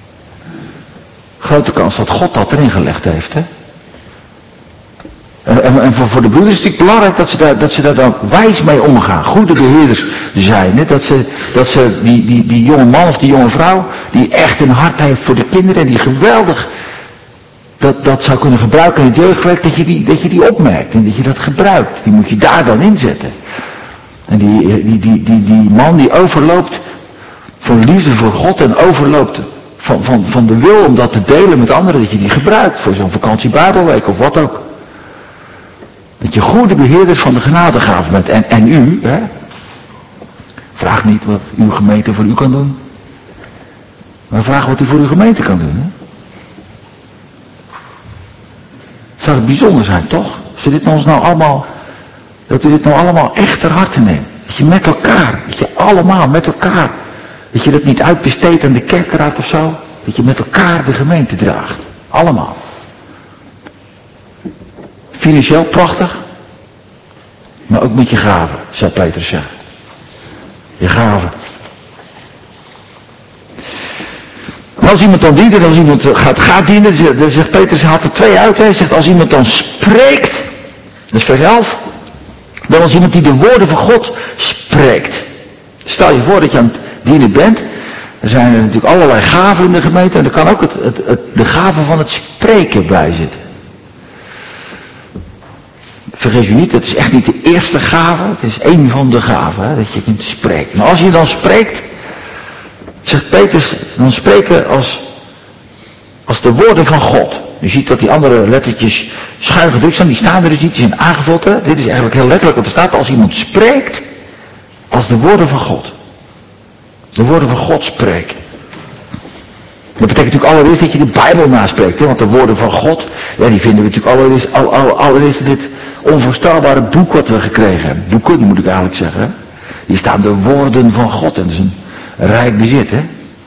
Grote kans dat God dat erin gelegd heeft, hè. En En voor de broeders is het natuurlijk belangrijk dat ze daar dan wijs mee omgaan. Goede beheerders zijn. Hè? Dat ze die jonge man of die jonge vrouw, die echt een hart heeft voor de kinderen en die geweldig dat zou kunnen gebruiken in het jeugdwerk, dat je die opmerkt en dat je dat gebruikt. Die moet je daar dan inzetten. En die man die overloopt van liefde voor God en overloopt van de wil om dat te delen met anderen, dat je die gebruikt voor zo'n vakantie Bijbelweek of wat ook. Dat je goede beheerder van de genadegave bent. En u, hè? Vraag niet wat uw gemeente voor u kan doen. Maar vraag wat u voor uw gemeente kan doen. Hè? Zou het bijzonder zijn, toch? Als we dit nou allemaal echt ter harte nemen. Dat je met elkaar, dat je allemaal met elkaar, dat je dat niet uitbesteedt aan de kerkraad of zo. Dat je met elkaar de gemeente draagt. Allemaal. Financieel prachtig. Maar ook met je gaven, zou Petrus zeggen. Je gaven. En als iemand dan dient en als iemand gaat dienen, dan zegt Petrus, hij haalt er 2 uit. Hij zegt, als iemand dan spreekt, dat is vers 11. Dan als iemand die de woorden van God spreekt. Stel je voor dat je aan het dienen bent. Er zijn er natuurlijk allerlei gaven in de gemeente. En er kan ook de gave van het spreken bij zitten. Vergeet u niet, het is echt niet de eerste gave. Het is één van de gaven, hè, dat je kunt spreken. Maar als je dan spreekt, zegt Petrus, dan spreken als de woorden van God. Je ziet dat die andere lettertjes schuin gedrukt zijn, die staan er dus niet, die zijn aangevuld. Hè. Dit is eigenlijk heel letterlijk wat er staat, als iemand spreekt, als de woorden van God. De woorden van God spreken. Dat betekent natuurlijk allereerst dat je de Bijbel naspreekt. Hè? Want de woorden van God, ja, die vinden we natuurlijk allereerst in dit onvoorstelbare boek wat we gekregen hebben. Boeken moet ik eigenlijk zeggen. Hè? Hier staan de woorden van God en dat is een rijk bezit. Hè?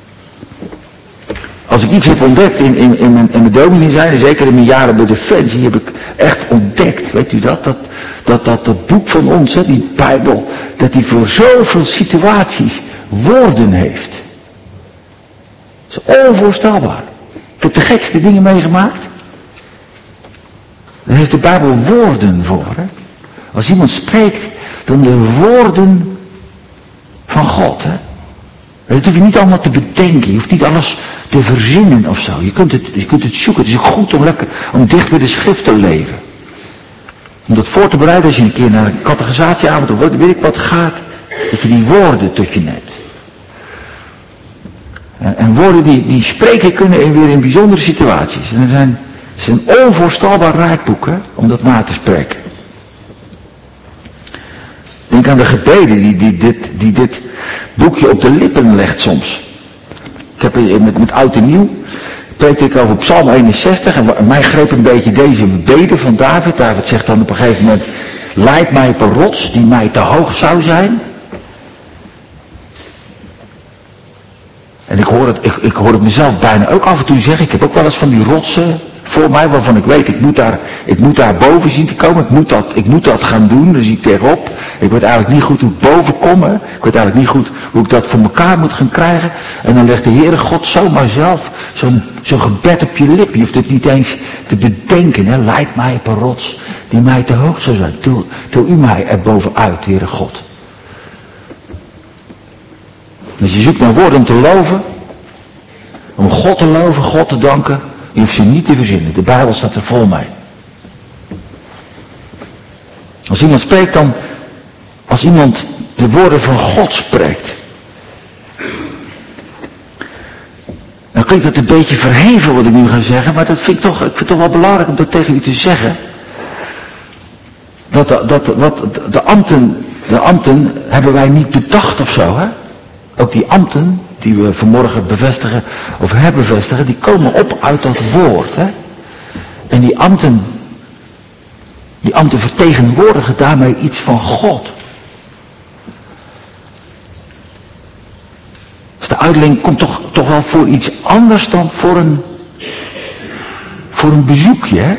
Als ik iets heb ontdekt in mijn dominee zijn, en zeker in mijn jaren bij Defensie, heb ik echt ontdekt, weet u dat boek van ons, hè, die Bijbel, dat die voor zoveel situaties woorden heeft. Dat is onvoorstelbaar. Ik heb de gekste dingen meegemaakt. Daar heeft de Bijbel woorden voor. Hè? Als iemand spreekt, dan de woorden van God. Hè? Dat hoef je niet allemaal te bedenken. Je hoeft niet alles te verzinnen of zo. Je kunt het zoeken. Het is ook goed om dicht bij de schrift te leven. Om dat voor te bereiden als je een keer naar een catechisatieavond of weet ik wat gaat. Dat je die woorden tot je neemt. En woorden die spreken kunnen weer in bijzondere situaties. En het is een onvoorstelbaar rijk boek, hè, om dat na te spreken. Denk aan de gebeden die dit boekje op de lippen legt soms. Ik heb met oud en nieuw, preek ik over Psalm 61 en mij greep een beetje deze bede van David. David zegt dan op een gegeven moment, leid mij op een rots die mij te hoog zou zijn. En ik hoor het mezelf bijna ook af en toe zeggen. Ik heb ook wel eens van die rotsen voor mij waarvan ik weet, ik moet daar boven zien te komen. Ik moet dat gaan doen. Dus ik tegenop. Ik weet eigenlijk niet goed hoe ik boven kom. Hè. Ik weet eigenlijk niet goed hoe ik dat voor elkaar moet gaan krijgen. En dan legt de Heere God zomaar zelf zo'n gebed op je lip. Je hoeft het niet eens te bedenken. Hè. Leid mij op een rots die mij te hoog zou zijn. Til u mij er bovenuit, Heere God. Dus je zoekt naar woorden om te loven, om God te loven, God te danken. Je hoeft ze niet te verzinnen. De Bijbel staat er vol mee. Als iemand spreekt dan, als iemand de woorden van God spreekt, dan klinkt het een beetje verheven wat ik nu ga zeggen, maar dat vind ik toch wel belangrijk om dat tegen u te zeggen. Dat de ambten hebben wij niet bedacht of zo, hè? Ook die ambten die we vanmorgen bevestigen of herbevestigen, die komen op uit dat woord. Hè? En die ambten vertegenwoordigen daarmee iets van God. Dus de uitlegging komt toch wel voor iets anders dan voor een bezoekje. Hè?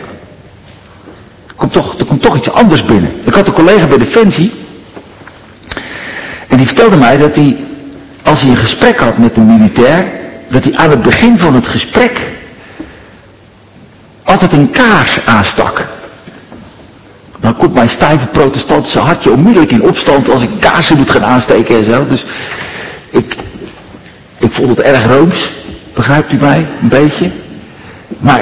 Er komt toch iets anders binnen. Ik had een collega bij Defensie en die vertelde mij dat hij, als hij een gesprek had met een militair, dat hij aan het begin van het gesprek altijd een kaars aanstak. Dan komt mijn stijve protestantische hartje onmiddellijk in opstand als ik kaarsen moet gaan aansteken en zo. Dus ik vond het erg rooms. Begrijpt u mij? Een beetje. Maar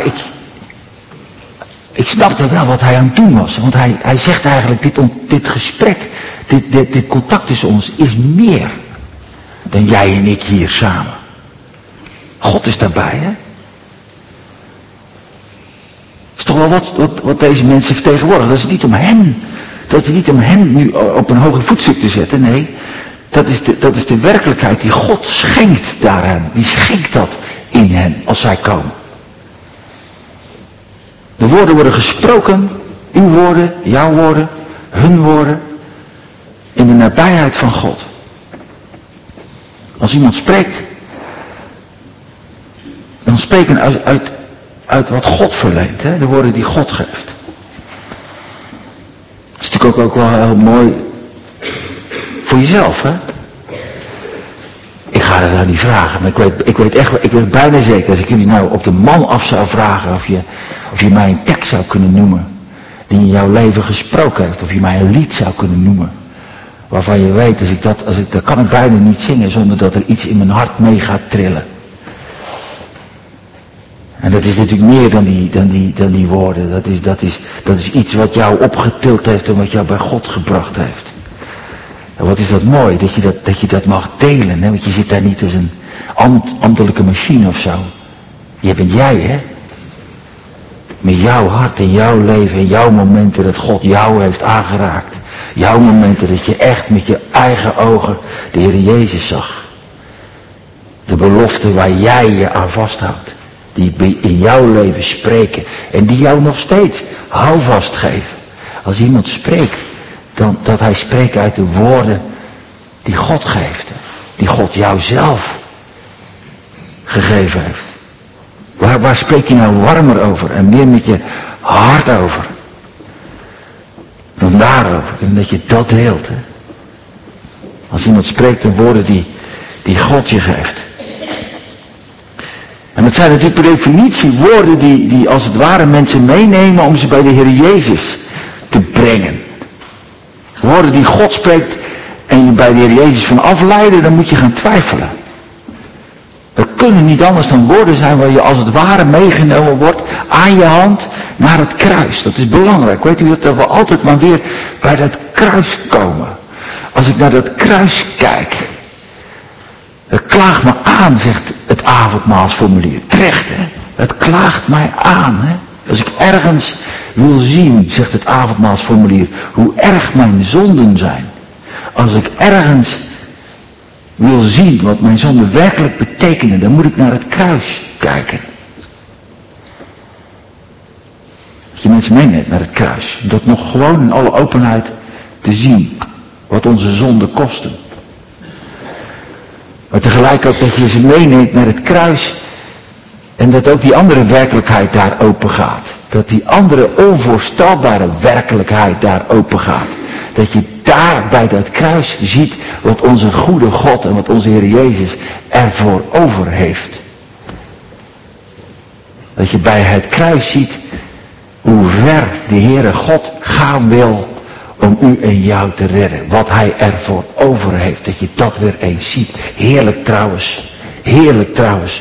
ik snapte wel wat hij aan het doen was. Want hij zegt eigenlijk, dit gesprek, dit contact tussen ons is meer dan jij en ik hier samen. God is daarbij, hè? Het is toch wel wat deze mensen vertegenwoordigen. Dat is niet om hem nu op een hoge voetstuk te zetten. Nee, dat is de werkelijkheid die God schenkt daaraan. Die schenkt dat in hen als zij komen. De woorden worden gesproken, uw woorden, jouw woorden, hun woorden, in de nabijheid van God. Als iemand spreekt, dan spreken uit wat God verleent, hè? De woorden die God geeft. Dat is natuurlijk ook wel heel mooi voor jezelf, hè? Ik ga het nou niet vragen, maar ik weet bijna zeker, als ik jullie nou op de man af zou vragen of je mij een tekst zou kunnen noemen die in jouw leven gesproken heeft, of je mij een lied zou kunnen noemen, waarvan je weet, dat kan ik bijna niet zingen zonder dat er iets in mijn hart mee gaat trillen. En dat is natuurlijk meer dan die woorden. Dat is iets wat jou opgetild heeft en wat jou bij God gebracht heeft. En wat is dat mooi, dat je dat mag delen, hè? Want je zit daar niet als een ambtelijke machine of zo. Je bent jij, hè? Met jouw hart en jouw leven en jouw momenten dat God jou heeft aangeraakt. Jouw momenten dat je echt met je eigen ogen de Heer Jezus zag. De belofte waar jij je aan vasthoudt. Die in jouw leven spreken. En die jou nog steeds houvast geven. Als iemand spreekt, dan dat hij spreekt uit de woorden die God geeft. Die God jou zelf gegeven heeft. Waar spreek je nou warmer over en meer met je hart over? Dan daarover. En dat je dat deelt. Hè? Als iemand spreekt de woorden die God je geeft. En dat zijn natuurlijk per definitie woorden die als het ware mensen meenemen om ze bij de Heer Jezus te brengen. Woorden die God spreekt en je bij de Heer Jezus van afleiden, dan moet je gaan twijfelen. Dat kunnen niet anders dan woorden zijn waar je als het ware meegenomen wordt aan je hand naar het kruis. Dat is belangrijk. Weet u dat we altijd maar weer bij dat kruis komen. Als ik naar dat kruis kijk, het klaagt me aan, zegt het avondmaalsformulier. Terecht, hè? Het klaagt mij aan, hè? Als ik ergens wil zien, zegt het avondmaalsformulier, hoe erg mijn zonden zijn. Als ik ergens wil zien wat mijn zonden werkelijk betekenen, dan moet ik naar het kruis kijken. Dat je mensen meeneemt naar het kruis. Om dat nog gewoon in alle openheid te zien. Wat onze zonden kosten. Maar tegelijk ook dat je ze meeneemt naar het kruis. En dat ook die andere werkelijkheid daar open gaat. Dat die andere onvoorstelbare werkelijkheid daar open gaat. Dat je daar bij dat kruis ziet wat onze goede God en wat onze Heer Jezus ervoor over heeft. Dat je bij het kruis ziet hoe ver de Heere God gaan wil om u en jou te redden. Wat Hij ervoor over heeft. Dat je dat weer eens ziet. Heerlijk trouwens. Heerlijk trouwens.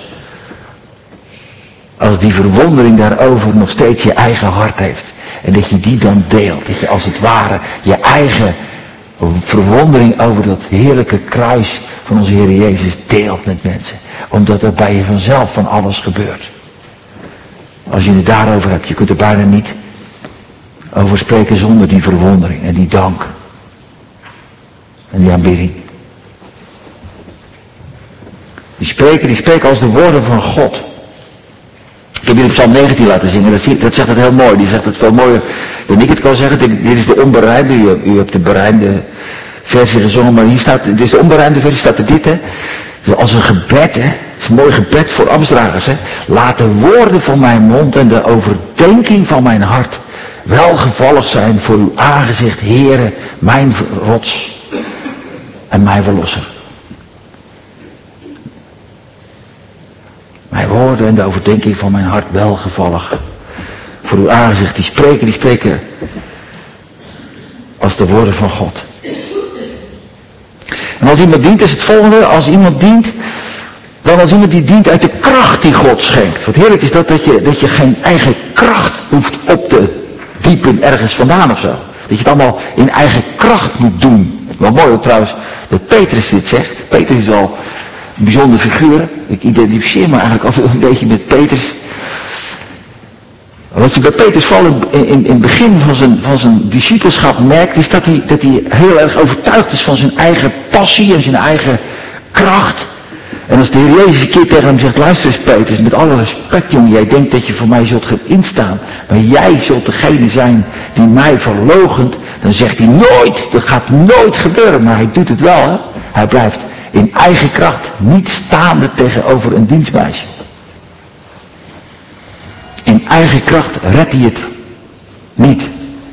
Als die verwondering daarover nog steeds je eigen hart heeft. En dat je die dan deelt. Dat je als het ware je eigen verwondering over dat heerlijke kruis van onze Heer Jezus deelt met mensen. Omdat er bij je vanzelf van alles gebeurt. Als je het daarover hebt, je kunt er bijna niet over spreken zonder die verwondering en die dank. En die aanbidding. Die spreken als de woorden van God. Ik heb jullie Psalm 19 laten zingen, dat zegt het heel mooi. Die zegt het veel mooier dan ik het kan zeggen. Dit is de onberijmde, u hebt de berijmde versie gezongen, maar hier staat, dit is de onberijmde versie, staat er dit, hè. Als een gebed, hè. Het is een mooi gebed voor ambtsdragers, hè. Laat de woorden van mijn mond en de overdenking van mijn hart welgevallig zijn voor uw aangezicht, Heere, mijn rots en mijn verlosser. Mijn woorden en de overdenking van mijn hart welgevallig voor uw aangezicht. Die spreken als de woorden van God. En als iemand dient is het volgende, als iemand dient, dan als iemand die dient uit de kracht die God schenkt. Wat heerlijk is dat je geen eigen kracht hoeft op te diepen ergens vandaan of zo. Dat je het allemaal in eigen kracht moet doen. Wel mooi ook trouwens dat Petrus dit zegt. Petrus is wel een bijzondere figuur. Ik identificeer me eigenlijk altijd een beetje met Petrus. Wat je bij Petrus vooral in het begin van zijn discipelschap merkt, is dat hij heel erg overtuigd is van zijn eigen passie en zijn eigen kracht. En als de Heer Jezus een keer tegen hem zegt, luister eens Petrus, met alle respect jongen, jij denkt dat je voor mij zult gaan instaan, maar jij zult degene zijn die mij verloochent, dan zegt hij nooit, dat gaat nooit gebeuren, maar hij doet het wel, hè. Hij blijft in eigen kracht niet staande tegenover een dienstmeisje. In eigen kracht redt hij het niet.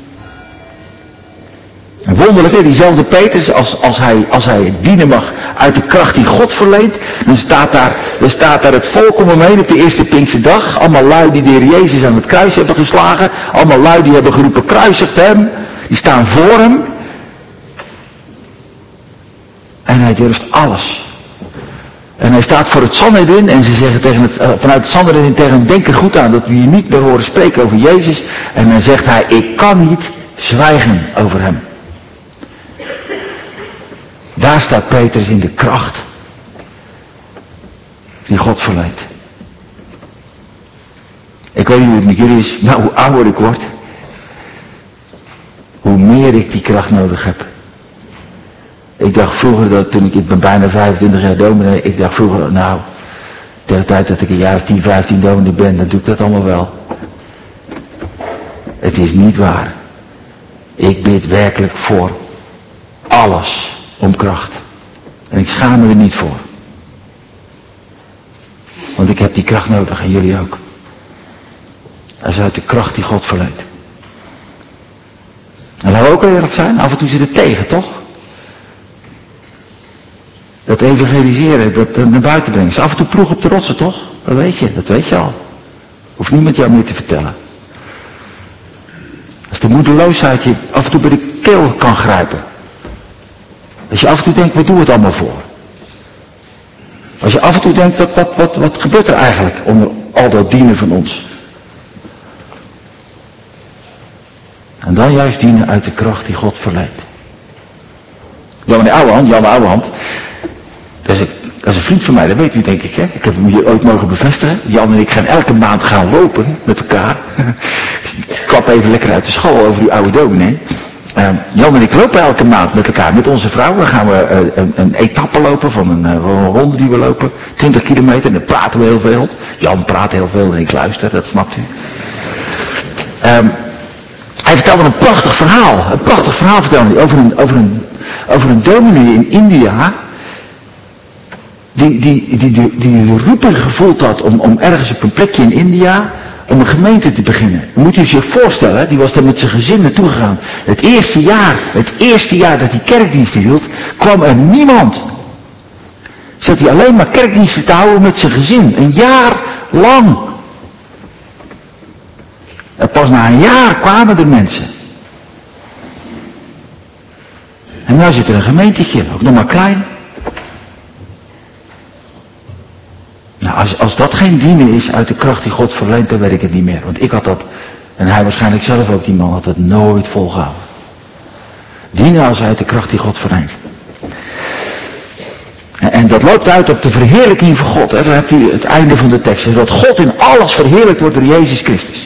En wonderlijk, hè, diezelfde Petrus, als hij dienen mag uit de kracht die God verleent, dan staat daar het volk om hem heen op de eerste Pinksterdag. Allemaal lui die de Heer Jezus aan het kruis hebben geslagen. Allemaal lui die hebben geroepen, kruisigt hem. Die staan voor hem. En hij durft alles. En hij staat voor het Sanhedrin en ze zeggen vanuit het Sanhedrin tegen hem, denk er goed aan dat we je niet meer horen spreken over Jezus. En dan zegt hij, ik kan niet zwijgen over hem. Daar staat Petrus in de kracht die God verleent. Ik weet niet hoe het met jullie is, maar hoe ouder ik word, hoe meer ik die kracht nodig heb. Ik dacht vroeger, ik ben bijna 25 jaar dominee, ik dacht vroeger, nou, tegen de tijd dat ik een jaar of 10, 15 dominee ben, dan doe ik dat allemaal wel. Het is niet waar. Ik bid werkelijk voor alles om kracht. En ik schaam me er niet voor. Want ik heb die kracht nodig en jullie ook. Dat is uit de kracht die God verleent. En laten we ook eerlijk zijn, af en toe zit het tegen, toch? Dat evangeliseren, dat naar buiten brengen. Is af en toe ploeg op de rotsen, toch? Dat weet je al. Hoeft niemand jou meer te vertellen. Als de moedeloosheid je af en toe bij de keel kan grijpen. Als je af en toe denkt, wat doen we het allemaal voor? Als je af en toe denkt, wat gebeurt er eigenlijk onder al dat dienen van ons? En dan juist dienen uit de kracht die God verleent. Jan de Ouwehand, dat is een vriend van mij, dat weet u denk ik, hè? Ik heb hem hier ooit mogen bevestigen. Jan en ik gaan elke maand gaan lopen met elkaar. Ik kwam even lekker uit de school over uw oude dominee. Jan en ik lopen elke maand met elkaar, met onze vrouw. Dan gaan we een etappe lopen van een ronde die we lopen. 20 kilometer en dan praten we heel veel. Jan praat heel veel en ik luister, dat snapt u. Hij vertelde een prachtig verhaal. Een prachtig verhaal vertelde hij over een dominee in India. Die de roeping gevoeld had om ergens op een plekje in India om een gemeente te beginnen. Moet u zich voorstellen, die was daar met zijn gezin naartoe gegaan. Het eerste jaar dat hij kerkdiensten hield, kwam er niemand. Zat hij alleen maar kerkdiensten te houden met zijn gezin. Een jaar lang. En pas na een jaar kwamen er mensen. En nu zit er een gemeentetje, ook nog maar klein. Nou, als dat geen dienen is uit de kracht die God verleent, dan weet ik het niet meer. Want ik had dat, en hij waarschijnlijk zelf ook, die man, had het nooit volgehouden. Dienen als uit de kracht die God verleent. En dat loopt uit op de verheerlijking van God. Hè. Daar hebt u het einde van de tekst. Dat God in alles verheerlijkt wordt door Jezus Christus.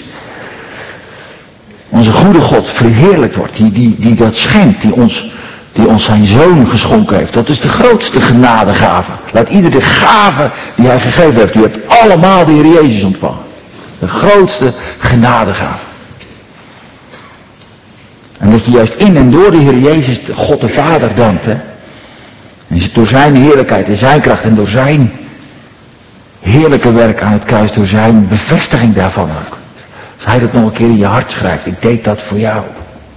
Onze goede God verheerlijkt wordt. Die dat schenkt. Die ons zijn zoon geschonken heeft. Dat is de grootste genadegave. Laat ieder de gave die hij gegeven heeft. U hebt allemaal de Heer Jezus ontvangen. De grootste genadegave. En dat je juist in en door de Heer Jezus God de Vader dankt. Hè? En door zijn heerlijkheid en zijn kracht en door zijn heerlijke werk aan het kruis. Door zijn bevestiging daarvan ook. Als hij dat nog een keer in je hart schrijft. Ik deed dat voor jou.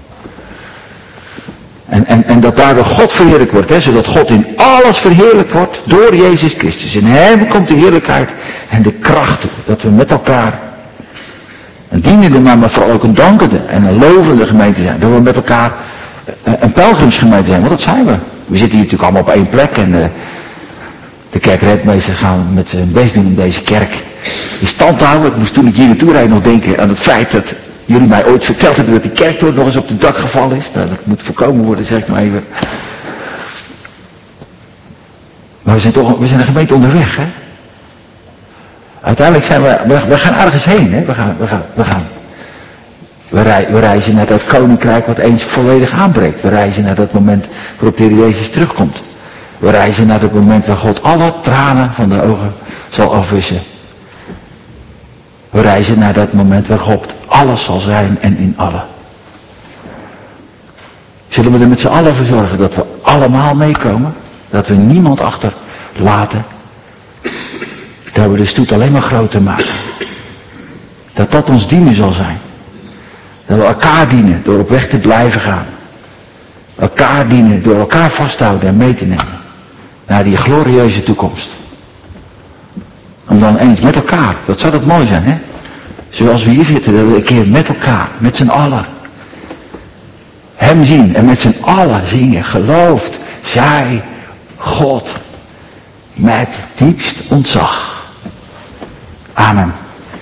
En dat daardoor God verheerlijkt wordt, hè, zodat God in alles verheerlijkt wordt door Jezus Christus. In hem komt de heerlijkheid en de kracht toe. Dat we met elkaar een dienende, maar vooral ook een dankende en een lovende gemeente zijn. Dat we met elkaar een pelgrimsgemeente zijn, want dat zijn we. We zitten hier natuurlijk allemaal op één plek en de kerkredmeester gaan met zijn best doen om deze kerk in stand te houden. Ik moest toen ik hier naartoe rijd nog denken aan het feit dat jullie mij ooit verteld hebben dat die kerktoren nog eens op het dak gevallen is. Nou, dat moet voorkomen worden, zeg ik maar even. Maar we zijn een gemeente onderweg, hè. Uiteindelijk zijn we gaan ergens heen, hè. We reizen naar dat koninkrijk wat eens volledig aanbreekt. We reizen naar dat moment waarop de Heer Jezus terugkomt. We reizen naar het moment waar God alle tranen van de ogen zal afwissen. We reizen naar dat moment waar God alles zal zijn en in allen. Zullen we er met z'n allen voor zorgen dat we allemaal meekomen? Dat we niemand achterlaten? Dat we de stoet alleen maar groter maken. Dat dat ons dienen zal zijn. Dat we elkaar dienen door op weg te blijven gaan. Elkaar dienen door elkaar vasthouden en mee te nemen. Naar die glorieuze toekomst. Om dan eens met elkaar, dat zou dat mooi zijn, hè? Zoals we hier zitten, dat we een keer met elkaar, met z'n allen. Hem zien en met z'n allen zingen. Gelooft zij God met diepst ontzag. Amen.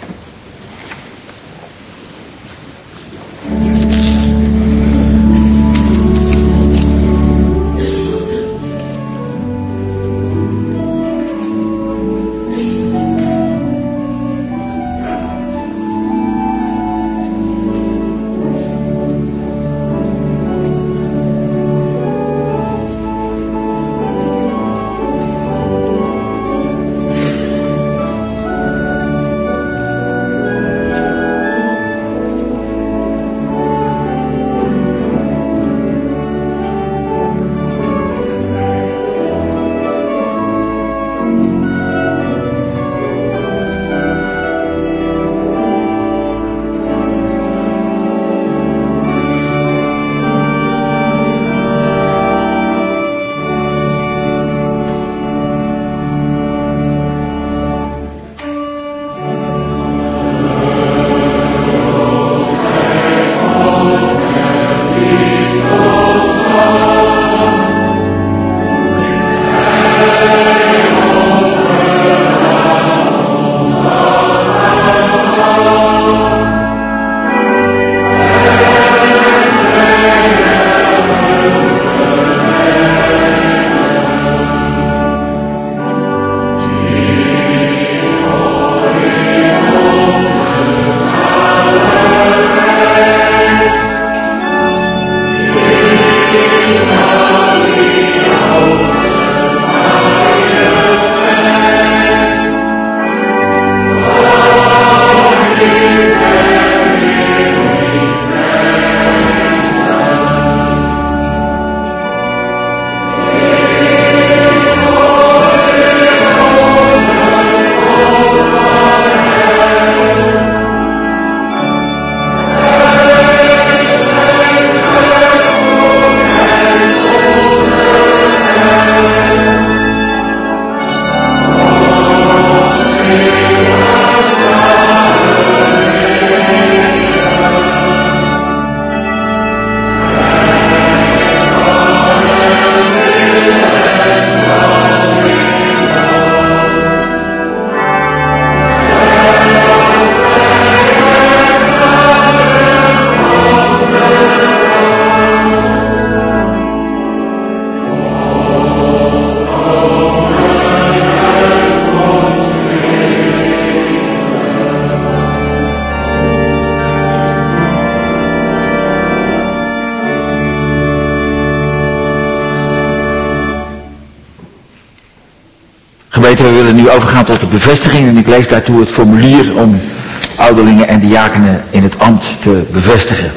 We willen nu overgaan tot de bevestiging en ik lees daartoe het formulier om ouderlingen en diakenen in het ambt te bevestigen.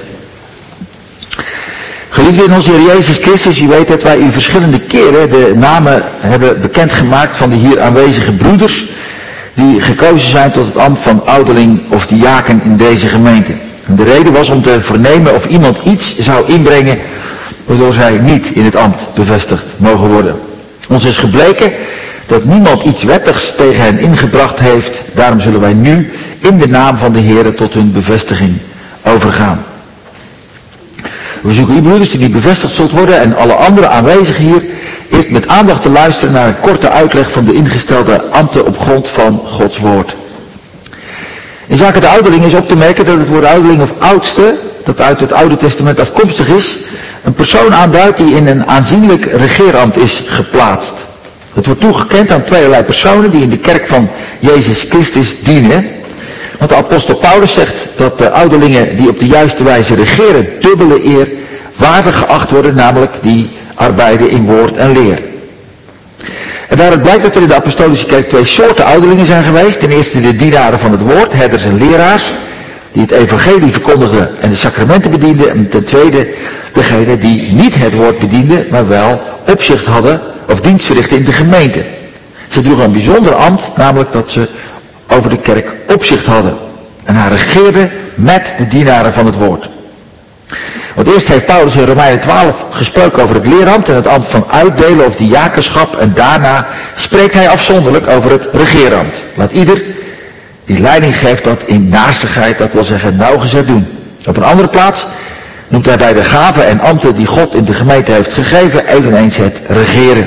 Geliefden in onze Heer Jezus Christus, u weet dat wij u verschillende keren de namen hebben bekendgemaakt van de hier aanwezige broeders die gekozen zijn tot het ambt van ouderling of diaken in deze gemeente. En de reden was om te vernemen of iemand iets zou inbrengen waardoor zij niet in het ambt bevestigd mogen worden. Ons is gebleken dat niemand iets wettigs tegen hen ingebracht heeft. Daarom zullen wij nu in de naam van de Heere tot hun bevestiging overgaan. We zoeken u broeders die bevestigd zult worden en alle andere aanwezigen hier eerst met aandacht te luisteren naar een korte uitleg van de ingestelde ambten op grond van Gods woord. In zaken de ouderling is op te merken dat het woord ouderling of oudste, dat uit het Oude Testament afkomstig is, een persoon aanduidt die in een aanzienlijk regeerambt is geplaatst. Het wordt toegekend aan tweeërlei personen die in de kerk van Jezus Christus dienen. Want de apostel Paulus zegt dat de ouderlingen die op de juiste wijze regeren dubbele eer waardig geacht worden, namelijk die arbeiden in woord en leer. En daaruit blijkt dat er in de apostolische kerk twee soorten ouderlingen zijn geweest. Ten eerste de dienaren van het woord, herders en leraars, die het evangelie verkondigden en de sacramenten bedienden. En ten tweede degenen die niet het woord bedienden, maar wel opzicht hadden of dienst verrichten in de gemeente. Ze droegen een bijzonder ambt, namelijk dat ze over de kerk opzicht hadden. En hij regeerde met de dienaren van het woord. Want eerst heeft Paulus in Romeinen 12 gesproken over het leerambt en het ambt van uitdelen of diakenschap. En daarna spreekt hij afzonderlijk over het regeerambt. Laat ieder die leiding geeft dat in naastigheid, dat wil zeggen nauwgezet doen. Op een andere plaats noemt hij bij de gaven en ambten die God in de gemeente heeft gegeven eveneens het regeren.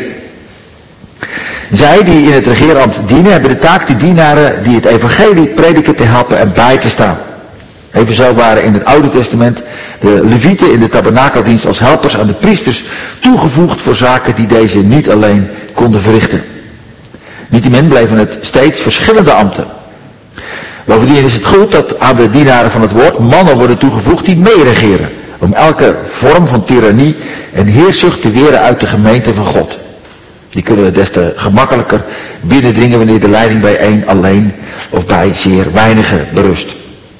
Zij die in het regeerambt dienen hebben de taak de dienaren die het evangelie prediken te helpen en bij te staan. Evenzo waren in het Oude Testament de levieten in de tabernakeldienst als helpers aan de priesters toegevoegd voor zaken die deze niet alleen konden verrichten. Niettemin bleven het steeds verschillende ambten. Bovendien is het goed dat aan de dienaren van het woord mannen worden toegevoegd die meeregeren, om elke vorm van tirannie en heersucht te weren uit de gemeente van God. Die kunnen des te gemakkelijker binnendringen wanneer de leiding bij één alleen of bij zeer weinigen berust.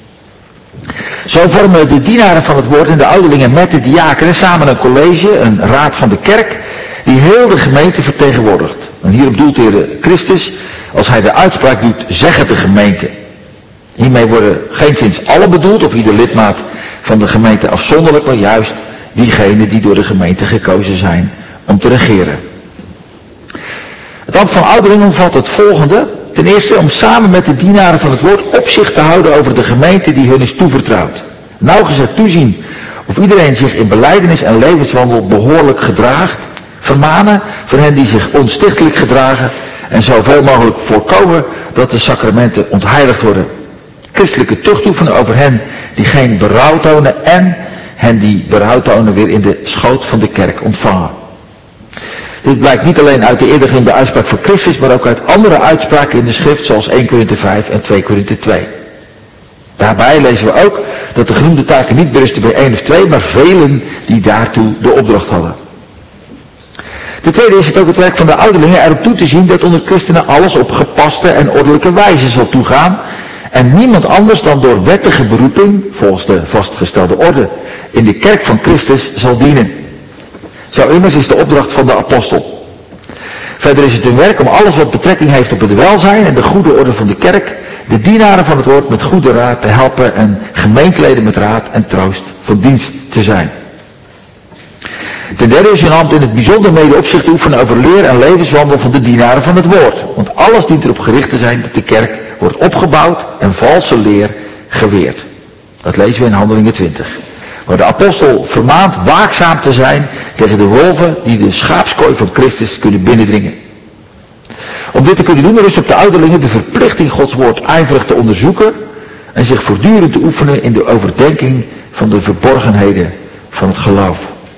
Zo vormen de dienaren van het woord en de ouderlingen met de diakenen samen een college, een raad van de kerk, die heel de gemeente vertegenwoordigt. En hierop doelt de Heer Christus, als hij de uitspraak doet, zeggen de gemeente. Hiermee worden geenszins alle bedoeld of ieder lidmaat van de gemeente afzonderlijk, maar juist diegenen die door de gemeente gekozen zijn om te regeren. Het ambt van ouderling omvat het volgende. Ten eerste om samen met de dienaren van het woord opzicht te houden over de gemeente die hun is toevertrouwd. Nauwgezet toezien of iedereen zich in belijdenis en levenswandel behoorlijk gedraagt. Vermanen voor hen die zich onstichtelijk gedragen en zoveel mogelijk voorkomen dat de sacramenten ontheiligd worden. Christelijke tucht oefenen over hen die geen berouw tonen en hen die berouw tonen weer in de schoot van de kerk ontvangen. Dit blijkt niet alleen uit de eerder genoemde uitspraak van Christus, maar ook uit andere uitspraken in de schrift, zoals 1 Korinthe 5 en 2 Korinthe 2. Daarbij lezen we ook dat de genoemde taken niet berusten bij 1 of 2, maar velen die daartoe de opdracht hadden. Ten tweede is het ook het werk van de ouderlingen erop toe te zien dat onder christenen alles op gepaste en ordelijke wijze zal toegaan en niemand anders dan door wettige beroeping, volgens de vastgestelde orde, in de kerk van Christus zal dienen. Zo immers is de opdracht van de apostel. Verder is het hun werk om alles wat betrekking heeft op het welzijn en de goede orde van de kerk, de dienaren van het woord met goede raad te helpen en gemeenteleden met raad en troost van dienst te zijn. Ten derde is hun ambt in het bijzonder mede opzicht te oefenen over leer en levenswandel van de dienaren van het woord. Want alles dient erop gericht te zijn dat de kerk wordt opgebouwd en valse leer geweerd. Dat lezen we in Handelingen 20. Waar de apostel vermaant waakzaam te zijn tegen de wolven die de schaapskooi van Christus kunnen binnendringen. Om dit te kunnen doen rust op de ouderlingen de verplichting Gods woord ijverig te onderzoeken en zich voortdurend te oefenen in de overdenking van de verborgenheden van het geloof.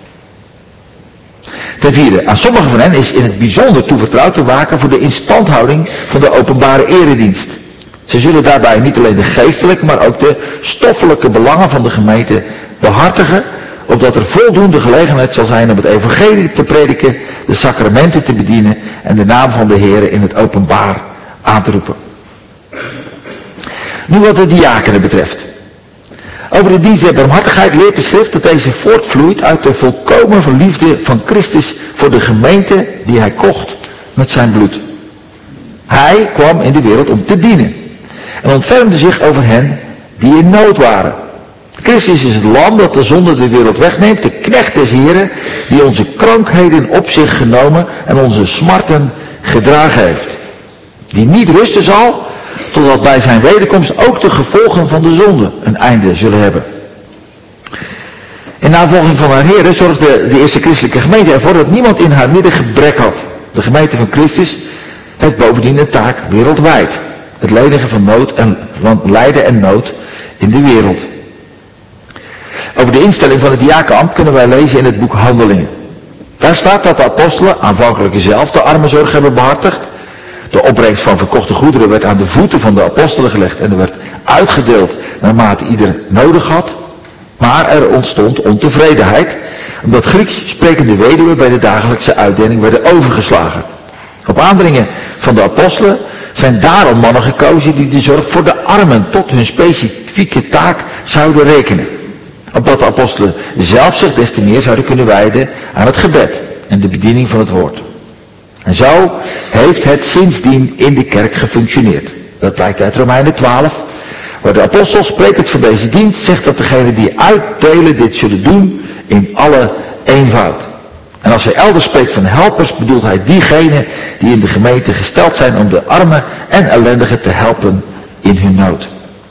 Ten vierde, aan sommigen van hen is in het bijzonder toevertrouwd te waken voor de instandhouding van de openbare eredienst. Ze zullen daarbij niet alleen de geestelijke, maar ook de stoffelijke belangen van de gemeente behartigen, opdat er voldoende gelegenheid zal zijn om het evangelie te prediken, de sacramenten te bedienen en de naam van de Heer in het openbaar aan te roepen. Nu wat de diakenen betreft. Over de dienst der barmhartigheid leert de schrift dat deze voortvloeit uit de volkomen liefde van Christus voor de gemeente die hij kocht met zijn bloed. Hij kwam in de wereld om te dienen en ontfermde zich over hen die in nood waren. Christus is het lam dat de zonde de wereld wegneemt, de knecht des Heren die onze krankheden op zich genomen en onze smarten gedragen heeft. Die niet rusten zal totdat bij zijn wederkomst ook de gevolgen van de zonde een einde zullen hebben. In navolging van haar Heere zorgde de eerste christelijke gemeente ervoor dat niemand in haar midden gebrek had. De gemeente van Christus heeft bovendien een taak wereldwijd. Het lenigen van lijden en nood in de wereld. Over de instelling van het diakenambt kunnen wij lezen in het boek Handelingen. Daar staat dat de apostelen, aanvankelijk zelf, de armenzorg hebben behartigd. De opbrengst van verkochte goederen werd aan de voeten van de apostelen gelegd en er werd uitgedeeld naarmate ieder nodig had. Maar er ontstond ontevredenheid, omdat Grieks sprekende weduwen bij de dagelijkse uitdeling werden overgeslagen. Op aandringen van de apostelen zijn daarom mannen gekozen die de zorg voor de armen tot hun specifieke taak zouden rekenen. Opdat de apostelen zelf zich des te meer zouden kunnen wijden aan het gebed en de bediening van het woord. En zo heeft het sindsdien in de kerk gefunctioneerd. Dat blijkt uit Romeinen 12, waar de apostel sprekend voor deze dienst zegt dat degenen die uitdelen dit zullen doen in alle eenvoud. En als hij elders spreekt van helpers, bedoelt hij diegenen die in de gemeente gesteld zijn om de armen en ellendigen te helpen in hun nood.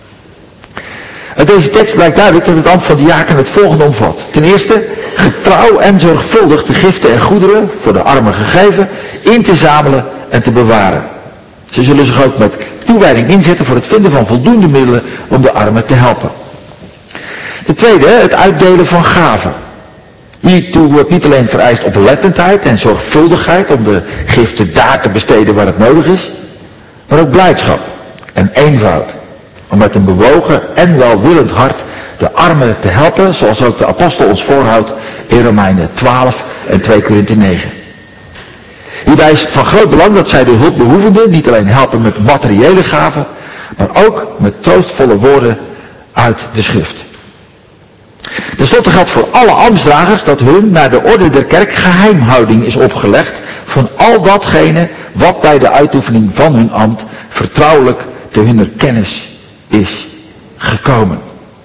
Uit deze tekst blijkt duidelijk dat het ambt van diaken het volgende omvat. Ten eerste, getrouw en zorgvuldig de giften en goederen voor de armen gegeven in te zamelen en te bewaren. Ze zullen zich ook met toewijding inzetten voor het vinden van voldoende middelen om de armen te helpen. Ten tweede, het uitdelen van gaven. Hiertoe wordt niet alleen vereist oplettendheid en zorgvuldigheid om de giften daar te besteden waar het nodig is, maar ook blijdschap en eenvoud. Om met een bewogen en welwillend hart de armen te helpen, zoals ook de apostel ons voorhoudt in Romeinen 12 en 2 Korinthe 9. Hierbij is van groot belang dat zij de hulpbehoevenden niet alleen helpen met materiële gaven, maar ook met troostvolle woorden uit de schrift. Ten slotte geldt voor alle ambtsdragers dat hun naar de orde der kerk geheimhouding is opgelegd van al datgene wat bij de uitoefening van hun ambt vertrouwelijk te hunner kennis is gekomen.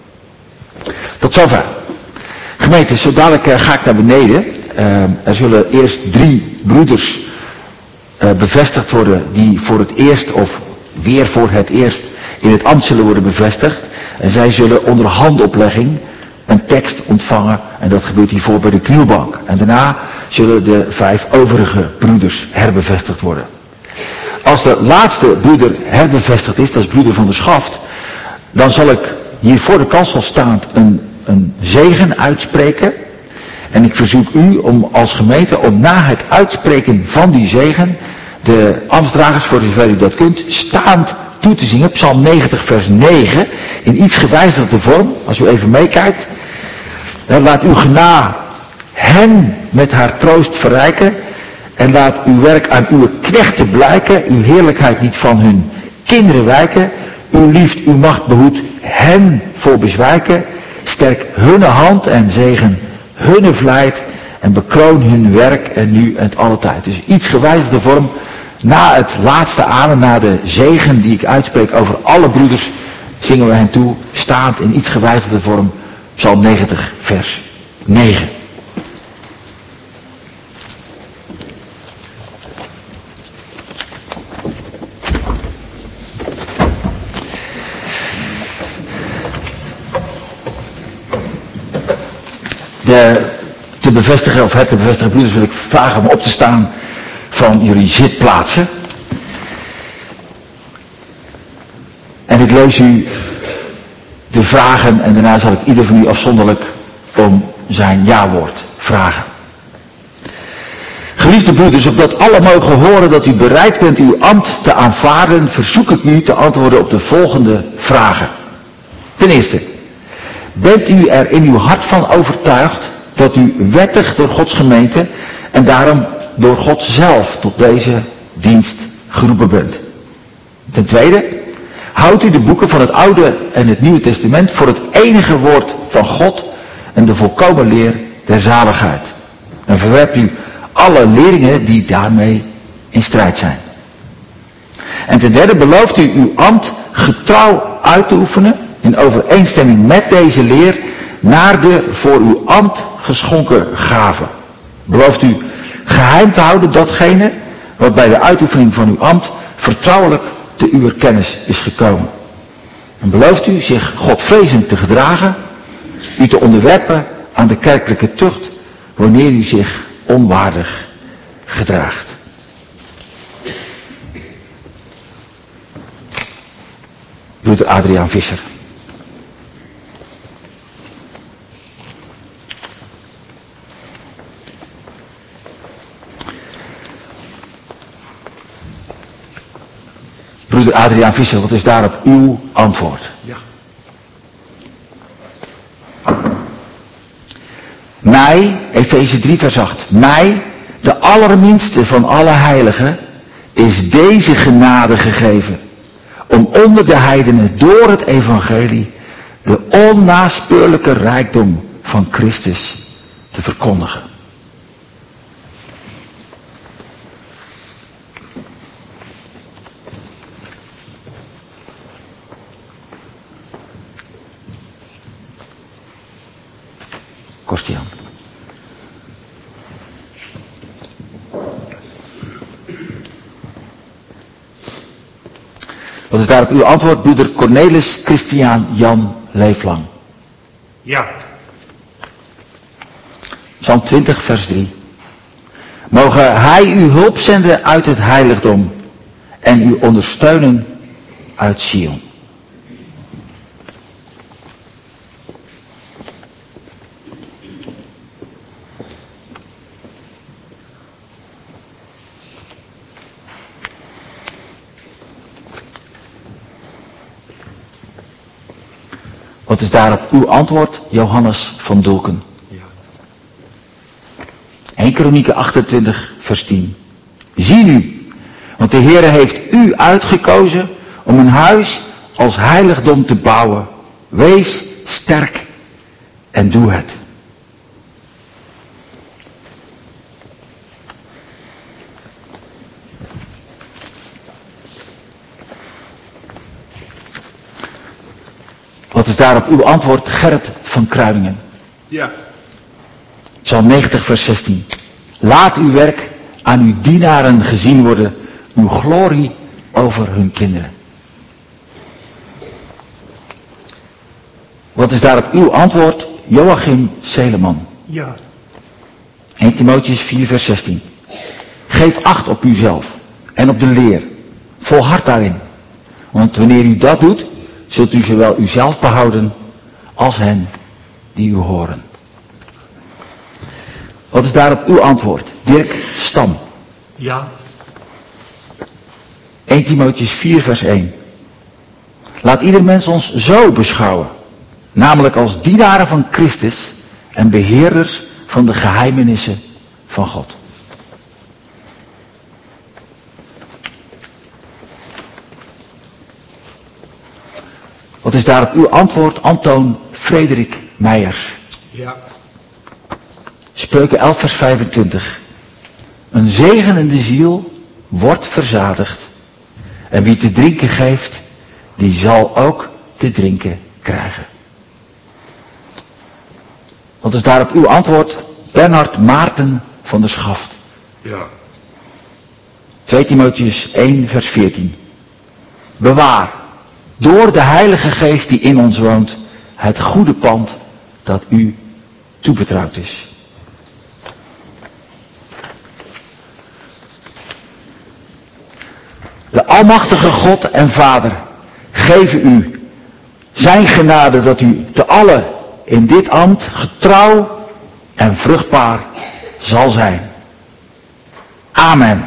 Tot zover. Gemeente, zo dadelijk ga ik naar beneden. Er zullen eerst 3 broeders bevestigd worden die voor het eerst of weer voor het eerst in het ambt zullen worden bevestigd. En zij zullen onder handoplegging een tekst ontvangen en dat gebeurt hiervoor bij de knielbank. En daarna zullen de 5 overige broeders herbevestigd worden. Als de laatste broeder herbevestigd is, dat is broeder van de Schaft, dan zal ik hier voor de kansel staand een zegen uitspreken. En ik verzoek u om als gemeente om na het uitspreken van die zegen de ambtsdragers, voor zover u dat kunt, staand toe te zingen. Psalm 90 vers 9 in iets gewijzigde vorm. Als u even meekijkt. Dan laat uw genade hen met haar troost verrijken. En laat uw werk aan uw knechten blijken. Uw heerlijkheid niet van hun kinderen wijken. Uw liefde, uw macht behoedt hen voor bezwijken. Sterk hunne hand en zegen hunne vlijt. En bekroon hun werk en nu en alle tijd. Dus iets gewijzigde vorm. Na het laatste amen, na de zegen die ik uitspreek over alle broeders, zingen we hen toe, staand in iets gewijzigde vorm, Psalm 90 vers 9. Te bevestigen of het te bevestigen broeders wil ik vragen om op te staan van jullie zitplaatsen. En ik lees u de vragen en daarna zal ik ieder van u afzonderlijk om zijn ja-woord vragen. Geliefde broeders, opdat alle mogen horen dat u bereid bent uw ambt te aanvaarden, verzoek ik u te antwoorden op de volgende vragen. Ten eerste, bent u er in uw hart van overtuigd dat u wettig door Gods gemeente en daarom door God zelf tot deze dienst geroepen bent? Ten tweede, houdt u de boeken van het Oude en het Nieuwe Testament voor het enige woord van God en de volkomen leer der zaligheid? En verwerpt u alle leringen die daarmee in strijd zijn? En ten derde, belooft u uw ambt getrouw uit te oefenen in overeenstemming met deze leer naar de voor uw ambt geschonken gaven? Belooft u geheim te houden datgene wat bij de uitoefening van uw ambt vertrouwelijk te uw kennis is gekomen? En belooft u zich godvrezend te gedragen, u te onderwerpen aan de kerkelijke tucht wanneer u zich onwaardig gedraagt. Broeder Adriaan Visser. Broeder Adriaan Visser, wat is daarop uw antwoord? Ja. Mij, Efeze 3 vers 8, mij, de allerminste van alle heiligen, is deze genade gegeven, om onder de heidenen door het evangelie de onnaspeurlijke rijkdom van Christus te verkondigen. Kostian. Wat is daarop uw antwoord, broeder Cornelis Christian Jan Leeflang? Ja. Psalm 20 vers 3. Mogen hij u hulp zenden uit het heiligdom en u ondersteunen uit Sion. Wat is daarop uw antwoord, Johannes van Dolken? Ja. 1 Kronieken 28 vers 10. Zie nu, want de Heere heeft u uitgekozen om een huis als heiligdom te bouwen. Wees sterk en doe het. Wat is daarop uw antwoord, Gerrit van Kruiningen? Ja. Psalm 90 vers 16. Laat uw werk aan uw dienaren gezien worden, uw glorie over hun kinderen. Wat is daarop uw antwoord, Joachim Seleman? Ja. 1 Timotheüs 4 vers 16. Geef acht op uzelf en op de leer. Volhard daarin. Want wanneer u dat doet, zult u zowel uzelf behouden als hen die u horen. Wat is daarop uw antwoord, Dirk Stam? Ja. 1 Timotheüs 4 vers 1. Laat ieder mens ons zo beschouwen, namelijk als dienaren van Christus en beheerders van de geheimenissen van God. Wat is daarop uw antwoord, Antoon Frederik Meijers? Ja. Spreuken 11 vers 25. Een zegenende ziel wordt verzadigd. En wie te drinken geeft, die zal ook te drinken krijgen. Wat is daarop uw antwoord, Bernhard Maarten van der Schaft? Ja. 2 Timotheüs 1 vers 14. Bewaar, door de Heilige Geest die in ons woont, het goede pand dat u toebetrouwd is. De almachtige God en Vader geven u zijn genade dat u te allen in dit ambt getrouw en vruchtbaar zal zijn. Amen.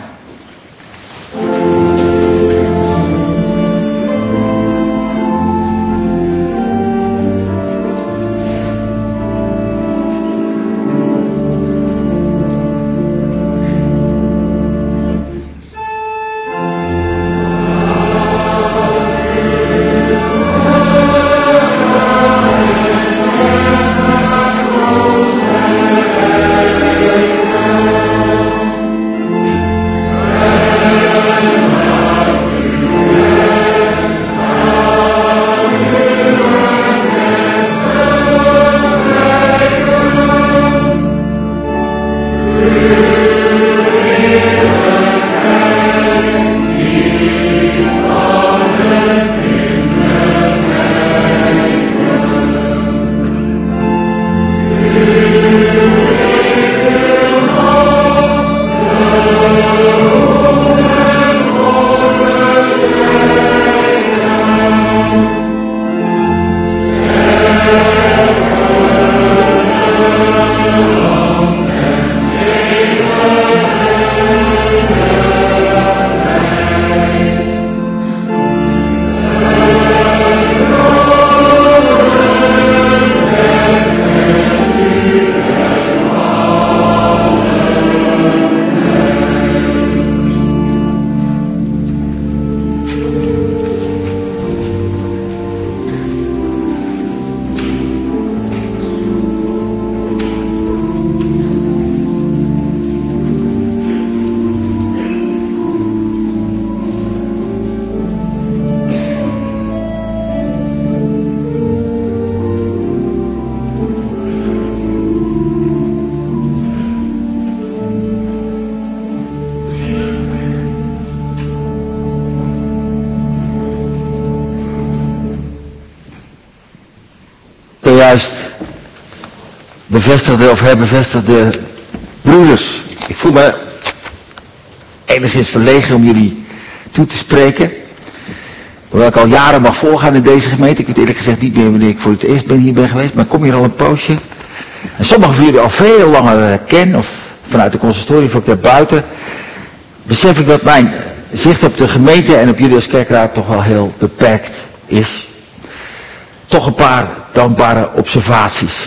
bevestigde of herbevestigde broeders. Ik voel me enigszins verlegen om jullie toe te spreken. Hoewel ik al jaren mag voorgaan in deze gemeente. Ik weet eerlijk gezegd niet meer wanneer ik voor het eerst hier ben geweest, maar ik kom hier al een poosje. En sommigen van jullie al veel langer ken, of vanuit de consistorie of ook daarbuiten, besef ik dat mijn zicht op de gemeente en op jullie als kerkraad toch wel heel beperkt is. Toch een paar dankbare observaties.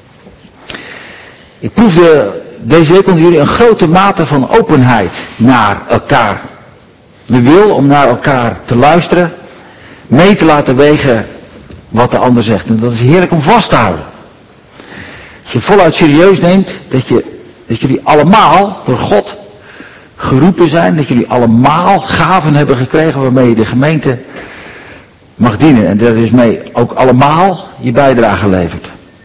Ik proefde deze week onder jullie een grote mate van openheid naar elkaar. De wil om naar elkaar te luisteren, mee te laten wegen wat de ander zegt. En dat is heerlijk om vast te houden. Als je voluit serieus neemt dat jullie allemaal door God geroepen zijn, dat jullie allemaal gaven hebben gekregen waarmee je de gemeente mag dienen. En daar is mee ook allemaal je bijdrage levert.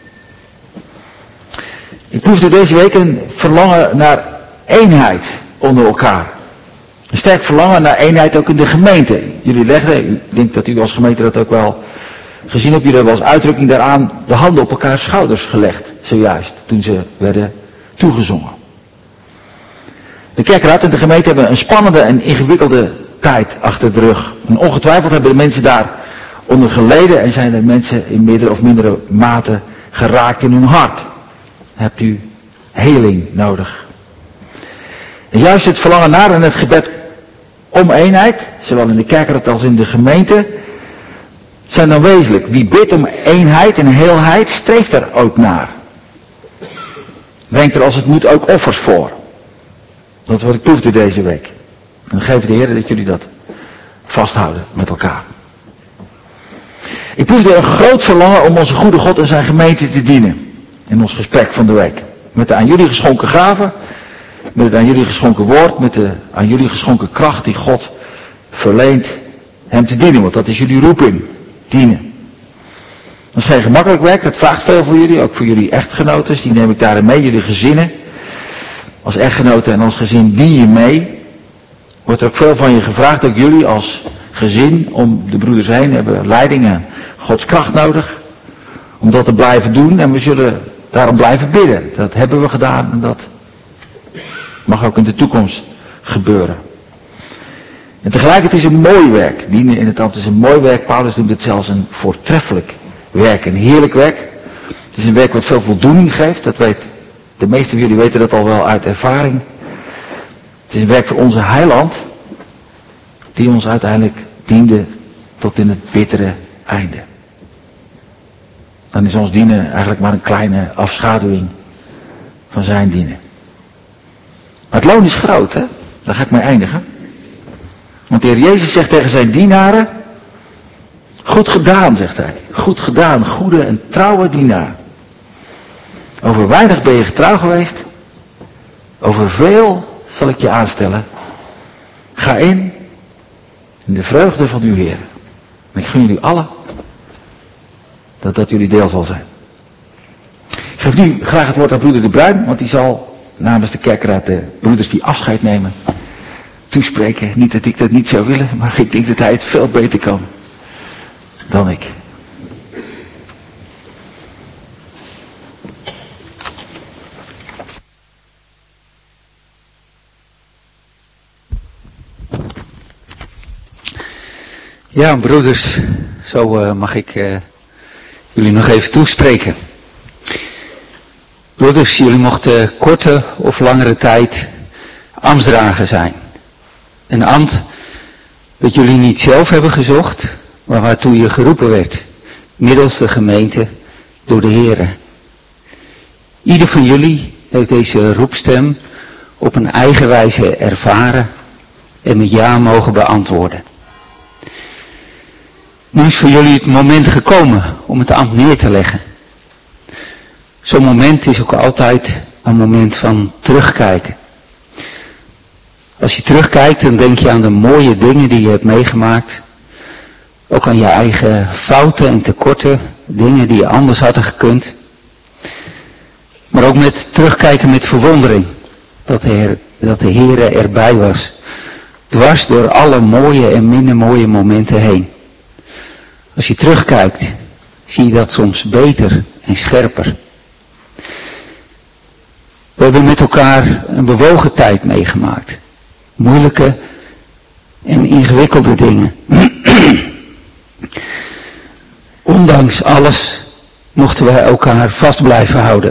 Ik proefde deze week een verlangen naar eenheid onder elkaar. Een sterk verlangen naar eenheid ook in de gemeente. Jullie legden, ik denk dat u als gemeente dat ook wel gezien hebt, jullie hebben als uitdrukking daaraan de handen op elkaars schouders gelegd, zojuist, toen ze werden toegezongen. De kerkraad en de gemeente hebben een spannende en ingewikkelde tijd achter de rug. En ongetwijfeld hebben de mensen daar onder geleden en zijn er mensen in meerdere of mindere mate geraakt in hun hart. Hebt u heling nodig. En juist het verlangen naar en het gebed om eenheid, zowel in de kerkraad als in de gemeente, zijn dan wezenlijk. Wie bidt om eenheid en heelheid, streeft er ook naar. Brengt er als het moet ook offers voor. Dat is wat ik proefde deze week. En dan geven de Heer dat jullie dat vasthouden met elkaar. Ik proefde een groot verlangen om onze goede God en zijn gemeente te dienen. In ons gesprek van de week. Met de aan jullie geschonken gaven. Met het aan jullie geschonken woord. Met de aan jullie geschonken kracht die God verleent hem te dienen. Want dat is jullie roeping. Dienen. Dat is geen gemakkelijk werk. Dat vraagt veel voor jullie. Ook voor jullie echtgenoten. Die neem ik daarin mee. Jullie gezinnen. Als echtgenoten en als gezin dien je mee. Wordt er ook veel van je gevraagd. Ook jullie als gezin om de broeders heen hebben leiding en Gods kracht nodig. Om dat te blijven doen. En we zullen daarom blijven bidden. Dat hebben we gedaan. En dat mag ook in de toekomst gebeuren. En tegelijkertijd is het een mooi werk. Dienen in het ambt is een mooi werk. Paulus noemt het zelfs een voortreffelijk werk. Een heerlijk werk. Het is een werk wat veel voldoening geeft. Dat weet de meesten van jullie weten dat al wel uit ervaring. Het is een werk voor onze heiland. Die ons uiteindelijk diende tot in het bittere einde. Dan is ons dienen eigenlijk maar een kleine afschaduwing van zijn dienen. Maar het loon is groot, hè? Daar ga ik mee eindigen. Want de Heer Jezus zegt tegen zijn dienaren: goed gedaan, zegt hij. Goed gedaan, goede en trouwe dienaar. Over weinig ben je getrouw geweest. Over veel zal ik je aanstellen. Ga in de vreugde van uw Heer. En ik gun jullie allen dat jullie deel zal zijn. Ik geef nu graag het woord aan broeder De Bruin, want die zal namens de kerkraad de broeders die afscheid nemen toespreken. Niet dat ik dat niet zou willen, maar ik denk dat hij het veel beter kan dan ik. Ja, broeders, zo mag ik jullie nog even toespreken. Broeders, jullie mochten korte of langere tijd ambtsdrager zijn. Een ambt dat jullie niet zelf hebben gezocht, maar waartoe je geroepen werd, middels de gemeente door de Heere. Ieder van jullie heeft deze roepstem op een eigen wijze ervaren en met ja mogen beantwoorden. Nu is voor jullie het moment gekomen om het ambt neer te leggen. Zo'n moment is ook altijd een moment van terugkijken. Als je terugkijkt, dan denk je aan de mooie dingen die je hebt meegemaakt. Ook aan je eigen fouten en tekorten, dingen die je anders hadden gekund. Maar ook met terugkijken met verwondering, dat de Heere erbij was. Dwars door alle mooie en minder mooie momenten heen. Als je terugkijkt, zie je dat soms beter en scherper. hebben met elkaar een bewogen tijd meegemaakt. Moeilijke en ingewikkelde dingen. Ondanks alles mochten wij elkaar vast blijven houden.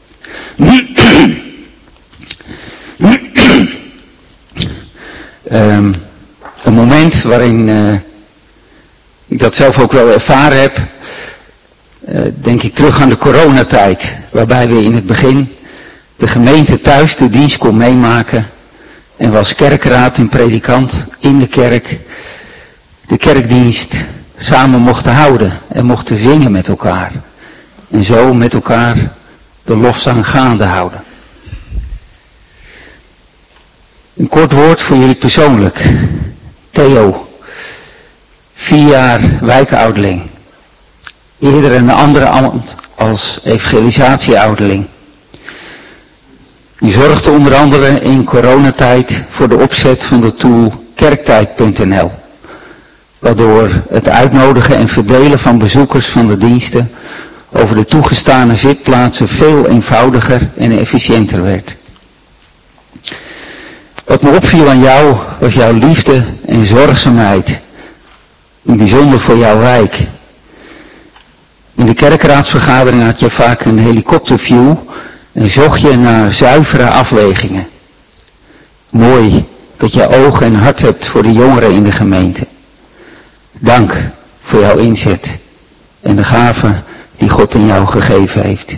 Een moment waarin ik dat zelf ook wel ervaren heb, denk ik terug aan de coronatijd, waarbij we in het begin de gemeente thuis de dienst kon meemaken en we als kerkraad en predikant in de kerk de kerkdienst samen mochten houden en mochten zingen met elkaar. En zo met elkaar de lofzang gaande houden. Een kort woord voor jullie persoonlijk. Theo, 4 jaar wijkouderling. Eerder een andere ambt als evangelisatieouderling. Die zorgde onder andere in coronatijd voor de opzet van de tool kerktijd.nl. Waardoor het uitnodigen en verdelen van bezoekers van de diensten over de toegestane zitplaatsen veel eenvoudiger en efficiënter werd. Wat me opviel aan jou was jouw liefde en zorgzaamheid. In bijzonder voor jouw wijk. In de kerkraadsvergadering had je vaak een helikopterview en zocht je naar zuivere afwegingen. Mooi dat je oog en hart hebt voor de jongeren in de gemeente. Dank voor jouw inzet en de gave die God in jou gegeven heeft.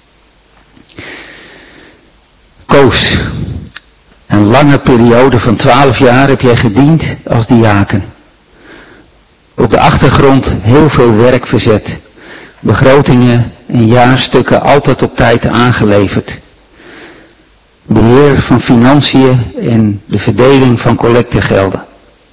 Koos, een lange periode van 12 jaar heb jij gediend als diaken. Op de achtergrond heel veel werk verzet. Begrotingen en jaarstukken altijd op tijd aangeleverd. Beheer van financiën en de verdeling van collectegelden.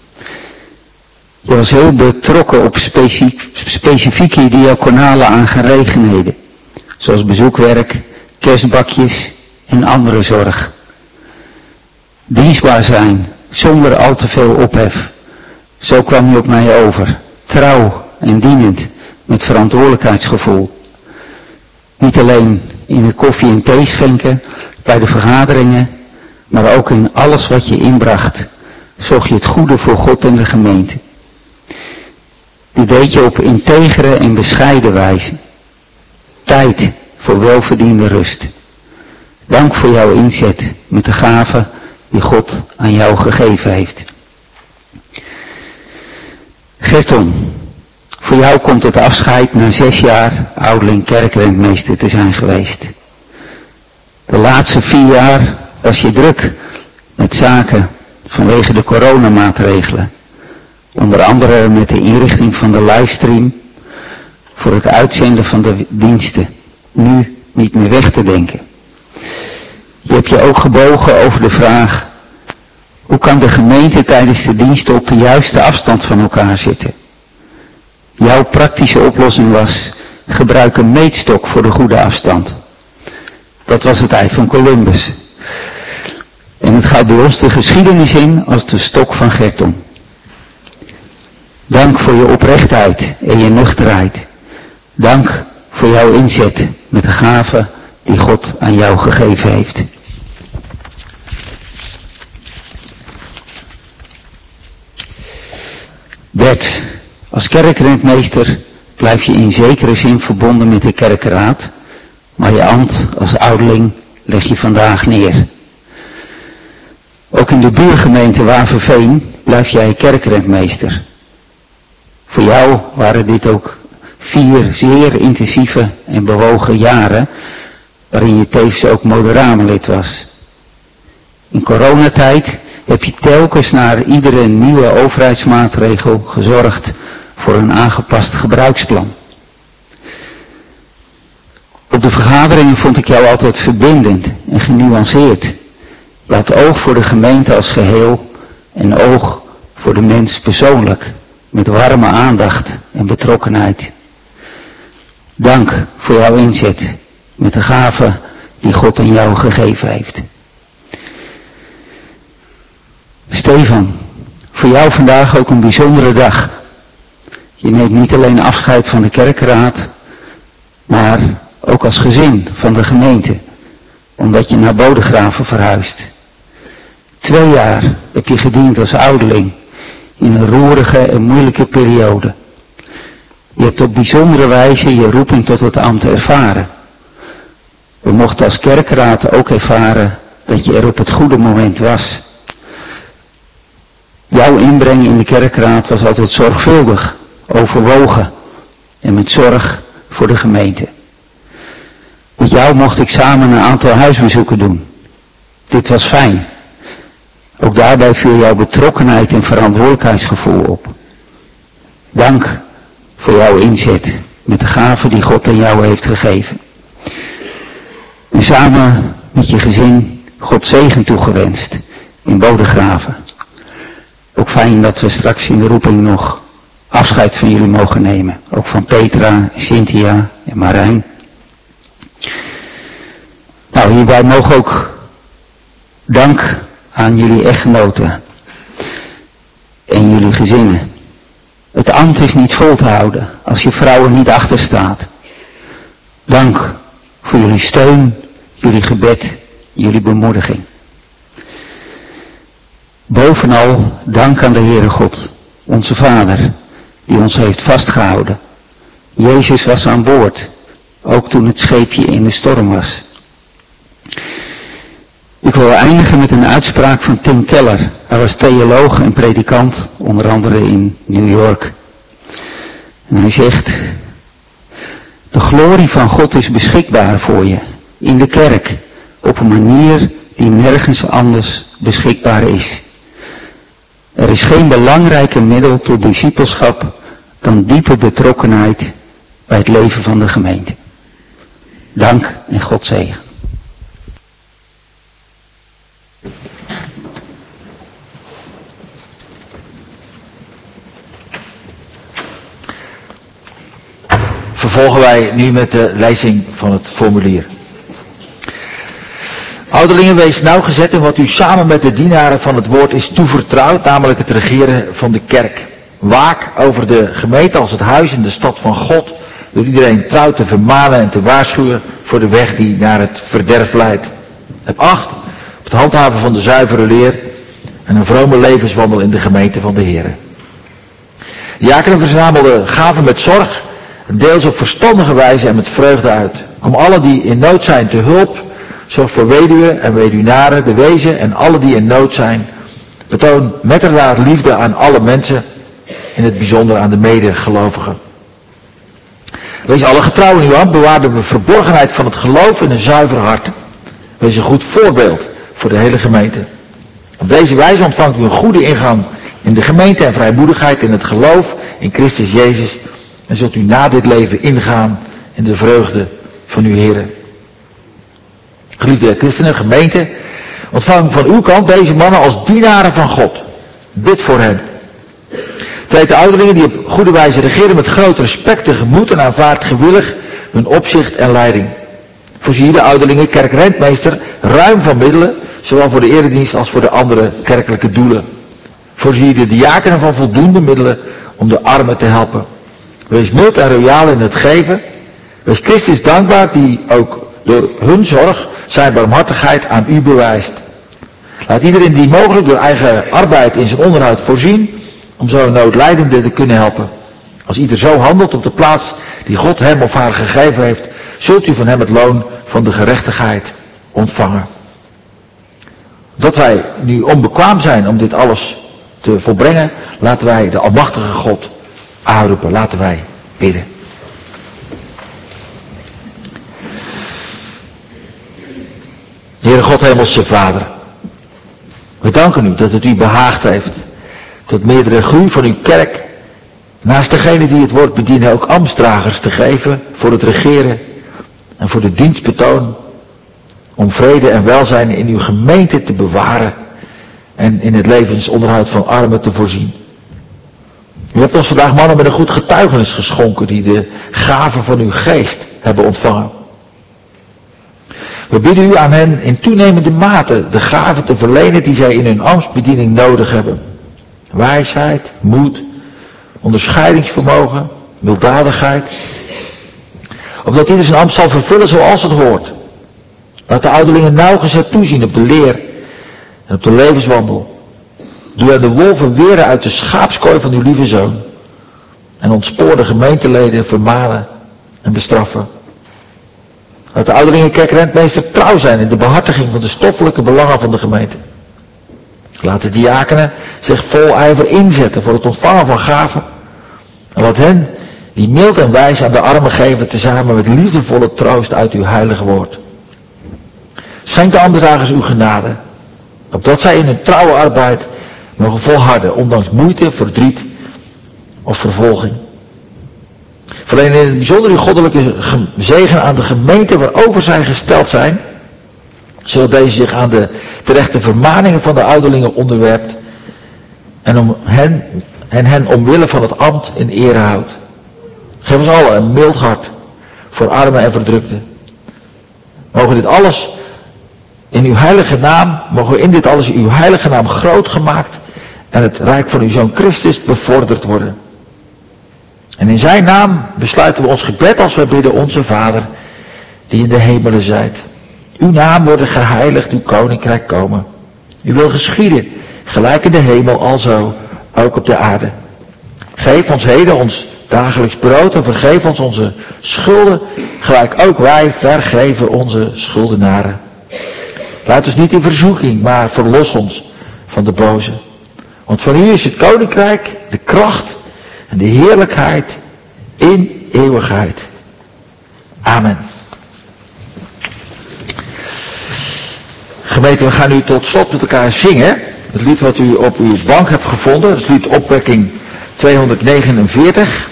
Je was heel betrokken op specifieke diaconale aangelegenheden. Zoals bezoekwerk, kerstbakjes en andere zorg. Dienstbaar zijn, zonder al te veel ophef. Zo kwam je op mij over. Trouw en dienend, met verantwoordelijkheidsgevoel. Niet alleen in het koffie en thee schenken, bij de vergaderingen, maar ook in alles wat je inbracht. Zocht je het goede voor God en de gemeente. Dit deed je op integere en bescheiden wijze. Tijd voor welverdiende rust. Dank voor jouw inzet met de gave die God aan jou gegeven heeft. Gerton, voor jou komt het afscheid na 6 jaar ouderling kerkrentmeester te zijn geweest. De laatste 4 jaar was je druk met zaken vanwege de coronamaatregelen. Onder andere met de inrichting van de livestream voor het uitzenden van de diensten. Nu niet meer weg te denken. Je hebt je ook gebogen over de vraag: hoe kan de gemeente tijdens de diensten op de juiste afstand van elkaar zitten? Jouw praktische oplossing was: gebruik een meetstok voor de goede afstand. Dat was het ei van Columbus. En het gaat bij ons de geschiedenis in als de stok van Gerton. Dank voor je oprechtheid en je nuchterheid. Dank voor jouw inzet met de gave die God aan jou gegeven heeft. Bert, als kerkrentmeester blijf je in zekere zin verbonden met de kerkraad, maar je ambt als ouderling leg je vandaag neer. Ook in de buurgemeente Waverveen blijf jij kerkrentmeester. Voor jou waren dit ook 4 zeer intensieve en bewogen jaren, waarin je tevens ook moderamelid was. In coronatijd heb je telkens naar iedere nieuwe overheidsmaatregel gezorgd voor een aangepast gebruiksplan. Op de vergaderingen vond ik jou altijd verbindend en genuanceerd. Je had oog voor de gemeente als geheel en oog voor de mens persoonlijk, met warme aandacht en betrokkenheid. Dank voor jouw inzet met de gave die God aan jou gegeven heeft. Stefan, voor jou vandaag ook een bijzondere dag. Je neemt niet alleen afscheid van de kerkraad, maar ook als gezin van de gemeente. omdat je naar Bodegraven verhuist. 2 jaar heb je gediend als ouderling in een roerige en moeilijke periode. Je hebt op bijzondere wijze je roeping tot het ambt ervaren. We mochten als kerkraad ook ervaren dat je er op het goede moment was. Jouw inbreng in de kerkraad was altijd zorgvuldig, overwogen en met zorg voor de gemeente. Met jou mocht ik samen een aantal huisbezoeken doen. Dit was fijn. Ook daarbij viel jouw betrokkenheid en verantwoordelijkheidsgevoel op. Dank voor jouw inzet met de gaven die God aan jou heeft gegeven. En samen met je gezin God zegen toegewenst in Bodegraven. Ook fijn dat we straks in de roeping nog afscheid van jullie mogen nemen. Ook van Petra, Cynthia en Marijn. Nou, hierbij mogen ook dank aan jullie echtgenoten en jullie gezinnen. Het ambt is niet vol te houden als je vrouw er niet achter staat. Dank voor jullie steun, jullie gebed, jullie bemoediging. Bovenal dank aan de Heere God, onze Vader, die ons heeft vastgehouden. Jezus was aan boord, ook toen het scheepje in de storm was. Ik wil eindigen met een uitspraak van Tim Keller. Hij was theoloog en predikant, onder andere in New York. En hij zegt: de glorie van God is beschikbaar voor je, in de kerk, op een manier die nergens anders beschikbaar is. Er is geen belangrijker middel tot discipelschap dan diepe betrokkenheid bij het leven van de gemeente. Dank en God zegen. Vervolgen wij nu met de lezing van het formulier. Ouderlingen, wees nauwgezet in wat u samen met de dienaren van het woord is toevertrouwd, namelijk het regeren van de kerk. Waak over de gemeente als het huis in de stad van God, door iedereen trouw te vermanen en te waarschuwen voor de weg die naar het verderf leidt. Heb acht op het handhaven van de zuivere leer en een vrome levenswandel in de gemeente van de Heer. Diakenen verzamelden gaven met zorg, deels op verstandige wijze en met vreugde uit. Kom alle die in nood zijn te hulp, zorg voor weduwen en weduwnaren, de wezen en alle die in nood zijn. Betoon metterdaad liefde aan alle mensen, in het bijzonder aan de medegelovigen. Wees alle getrouw in uw ambt, bewaar de verborgenheid van het geloof in een zuiver hart. Wees een goed voorbeeld voor de hele gemeente. Op deze wijze ontvangt u een goede ingang in de gemeente en vrijmoedigheid in het geloof in Christus Jezus. En zult u na dit leven ingaan in de vreugde van uw Heer. Geliefde christenen, gemeente, ontvang van uw kant deze mannen als dienaren van God. Bid voor hen. Treed de ouderlingen die op goede wijze regeren met groot respect tegemoet en aanvaardt gewillig hun opzicht en leiding. Voorzie de ouderlingen kerkrentmeester ruim van middelen, zowel voor de eredienst als voor de andere kerkelijke doelen. Voorzie de diakenen van voldoende middelen om de armen te helpen. Wees mild en royaal in het geven. Wees Christus dankbaar die ook door hun zorg zijn barmhartigheid aan u bewijst. Laat iedereen die mogelijk door eigen arbeid in zijn onderhoud voorzien, om zo een noodlijdende te kunnen helpen. Als ieder zo handelt op de plaats die God hem of haar gegeven heeft, zult u van hem het loon van de gerechtigheid ontvangen. Dat wij nu onbekwaam zijn om dit alles te volbrengen, laten wij de almachtige God aanroepen. Laten wij bidden. Heere God, Hemelse Vader, we danken u dat het u behaagd heeft tot meerdere groei van uw kerk, naast degene die het woord bedienen, ook ambtsdragers te geven voor het regeren en voor de dienstbetoon, om vrede en welzijn in uw gemeente te bewaren en in het levensonderhoud van armen te voorzien. U hebt ons vandaag mannen met een goed getuigenis geschonken die de gaven van uw geest hebben ontvangen. We bidden u aan hen in toenemende mate de gaven te verlenen die zij in hun ambtsbediening nodig hebben. Wijsheid, moed, onderscheidingsvermogen, milddadigheid. Opdat ieder zijn ambt zal vervullen zoals het hoort. Laat de ouderlingen nauwgezet toezien op de leer en op de levenswandel. Doe aan de wolven weren uit de schaapskooi van uw lieve Zoon. En ontspoor de gemeenteleden vermanen en bestraffen. Laat de ouderlingenkerk rentmeester trouw zijn in de behartiging van de stoffelijke belangen van de gemeente. Laat de diakenen zich vol ijver inzetten voor het ontvangen van gaven. En laat hen die mild en wijs aan de armen geven, tezamen met liefdevolle troost uit uw heilige woord. Schenk de ambtenaren uw genade, opdat zij in hun trouwe arbeid mogen volharden, ondanks moeite, verdriet of vervolging. Verleen in het bijzonder uw goddelijke zegen aan de gemeente waarover zij gesteld zijn, zodat deze zich aan de terechte vermaningen van de ouderlingen onderwerpt en hen omwille van het ambt in ere houdt. Geef ons allen een mild hart voor armen en verdrukten. Mogen dit alles in uw heilige naam, mogen in dit alles uw heilige naam groot gemaakt en het rijk van uw Zoon Christus bevorderd worden. En in zijn naam besluiten we ons gebed als wij bidden: onze Vader, die in de hemelen zijt. Uw naam worden geheiligd, uw koninkrijk komen. U wil geschieden, gelijk in de hemel, alzo ook op de aarde. Geef ons heden ons dagelijks brood en vergeef ons onze schulden, gelijk ook wij vergeven onze schuldenaren. Laat ons niet in verzoeking, maar verlos ons van de boze. Want van u is het koninkrijk, de kracht en de heerlijkheid in eeuwigheid. Amen. Gemeente, we gaan nu tot slot met elkaar zingen. Het lied wat u op uw bank hebt gevonden, het lied Opwekking 249.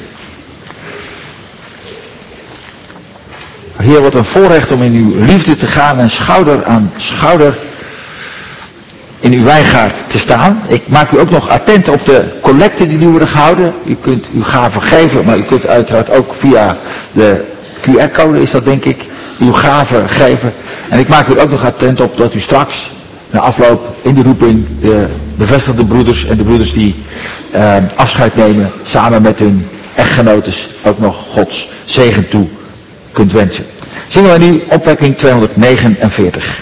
Heer, wat een voorrecht om in uw liefde te gaan en schouder aan schouder in uw wijngaard te staan. Ik maak u ook nog attent op de collecte die nu worden gehouden. U kunt uw gaven geven, maar u kunt uiteraard ook via de QR-code, is dat denk ik, uw gaven geven. En ik maak u ook nog attent op dat u straks, na afloop in de roeping, de bevestigde broeders en de broeders die afscheid nemen, samen met hun echtgenotes ook nog Gods zegen toe kunt wensen. Zingen we nu Opwekking 249.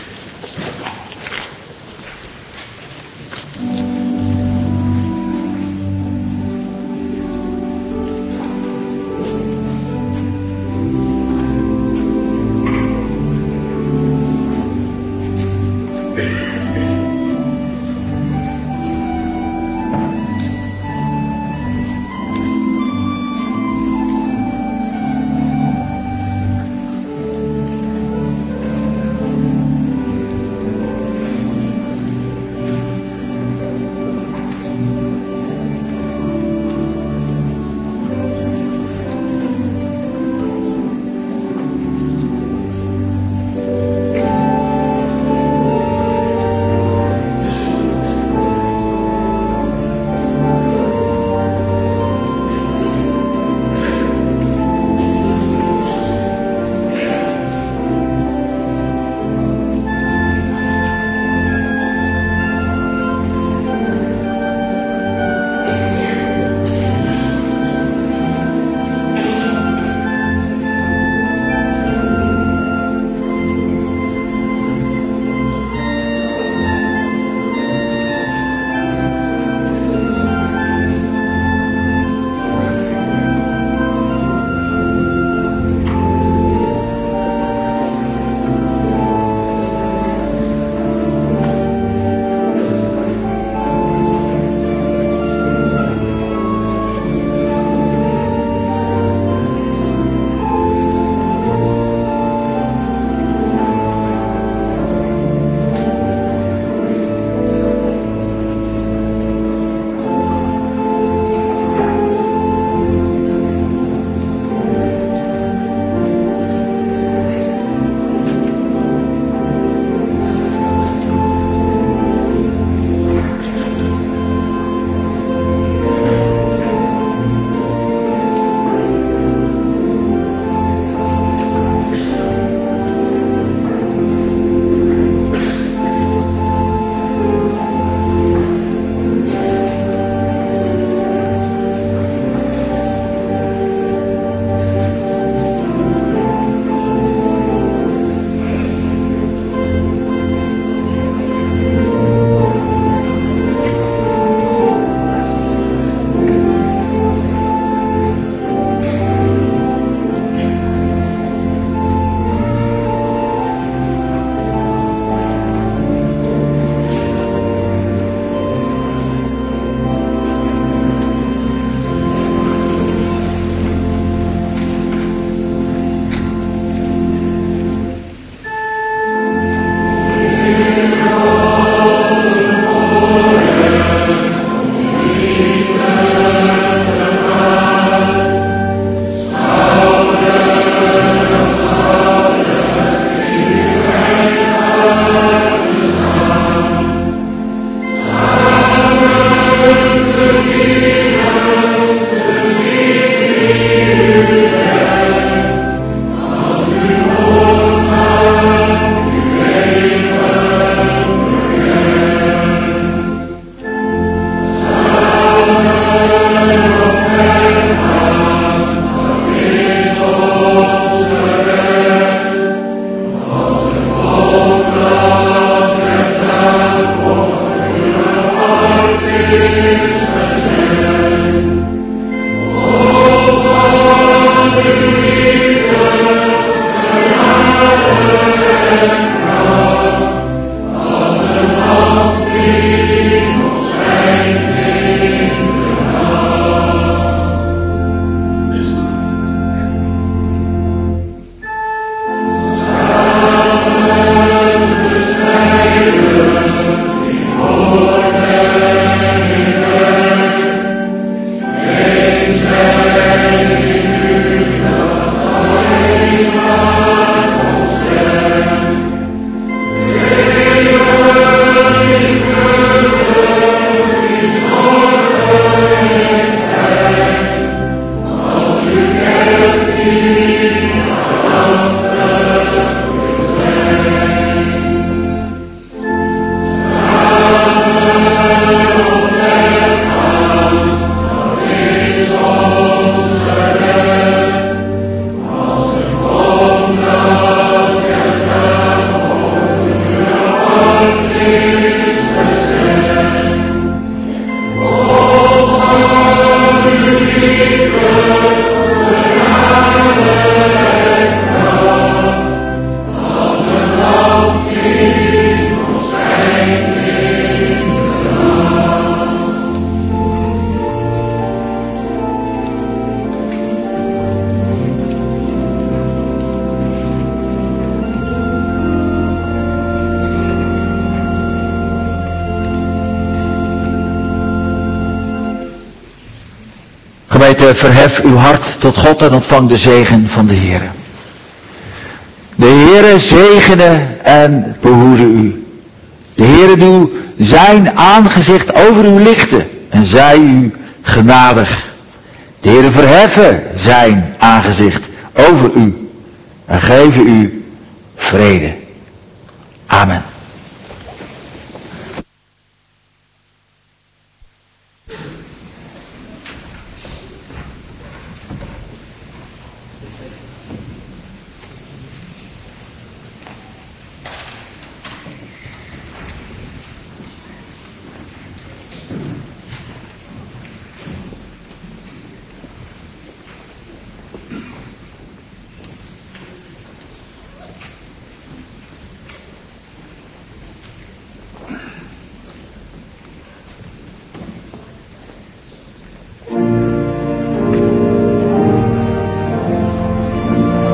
Gemeente, verhef uw hart tot God en ontvang de zegen van de Heere. De Heere zegene en behoede u. De Heere doe zijn aangezicht over u lichten en zij u genadig. De Heere verheffen zijn aangezicht over u en geven u vrede. Amen.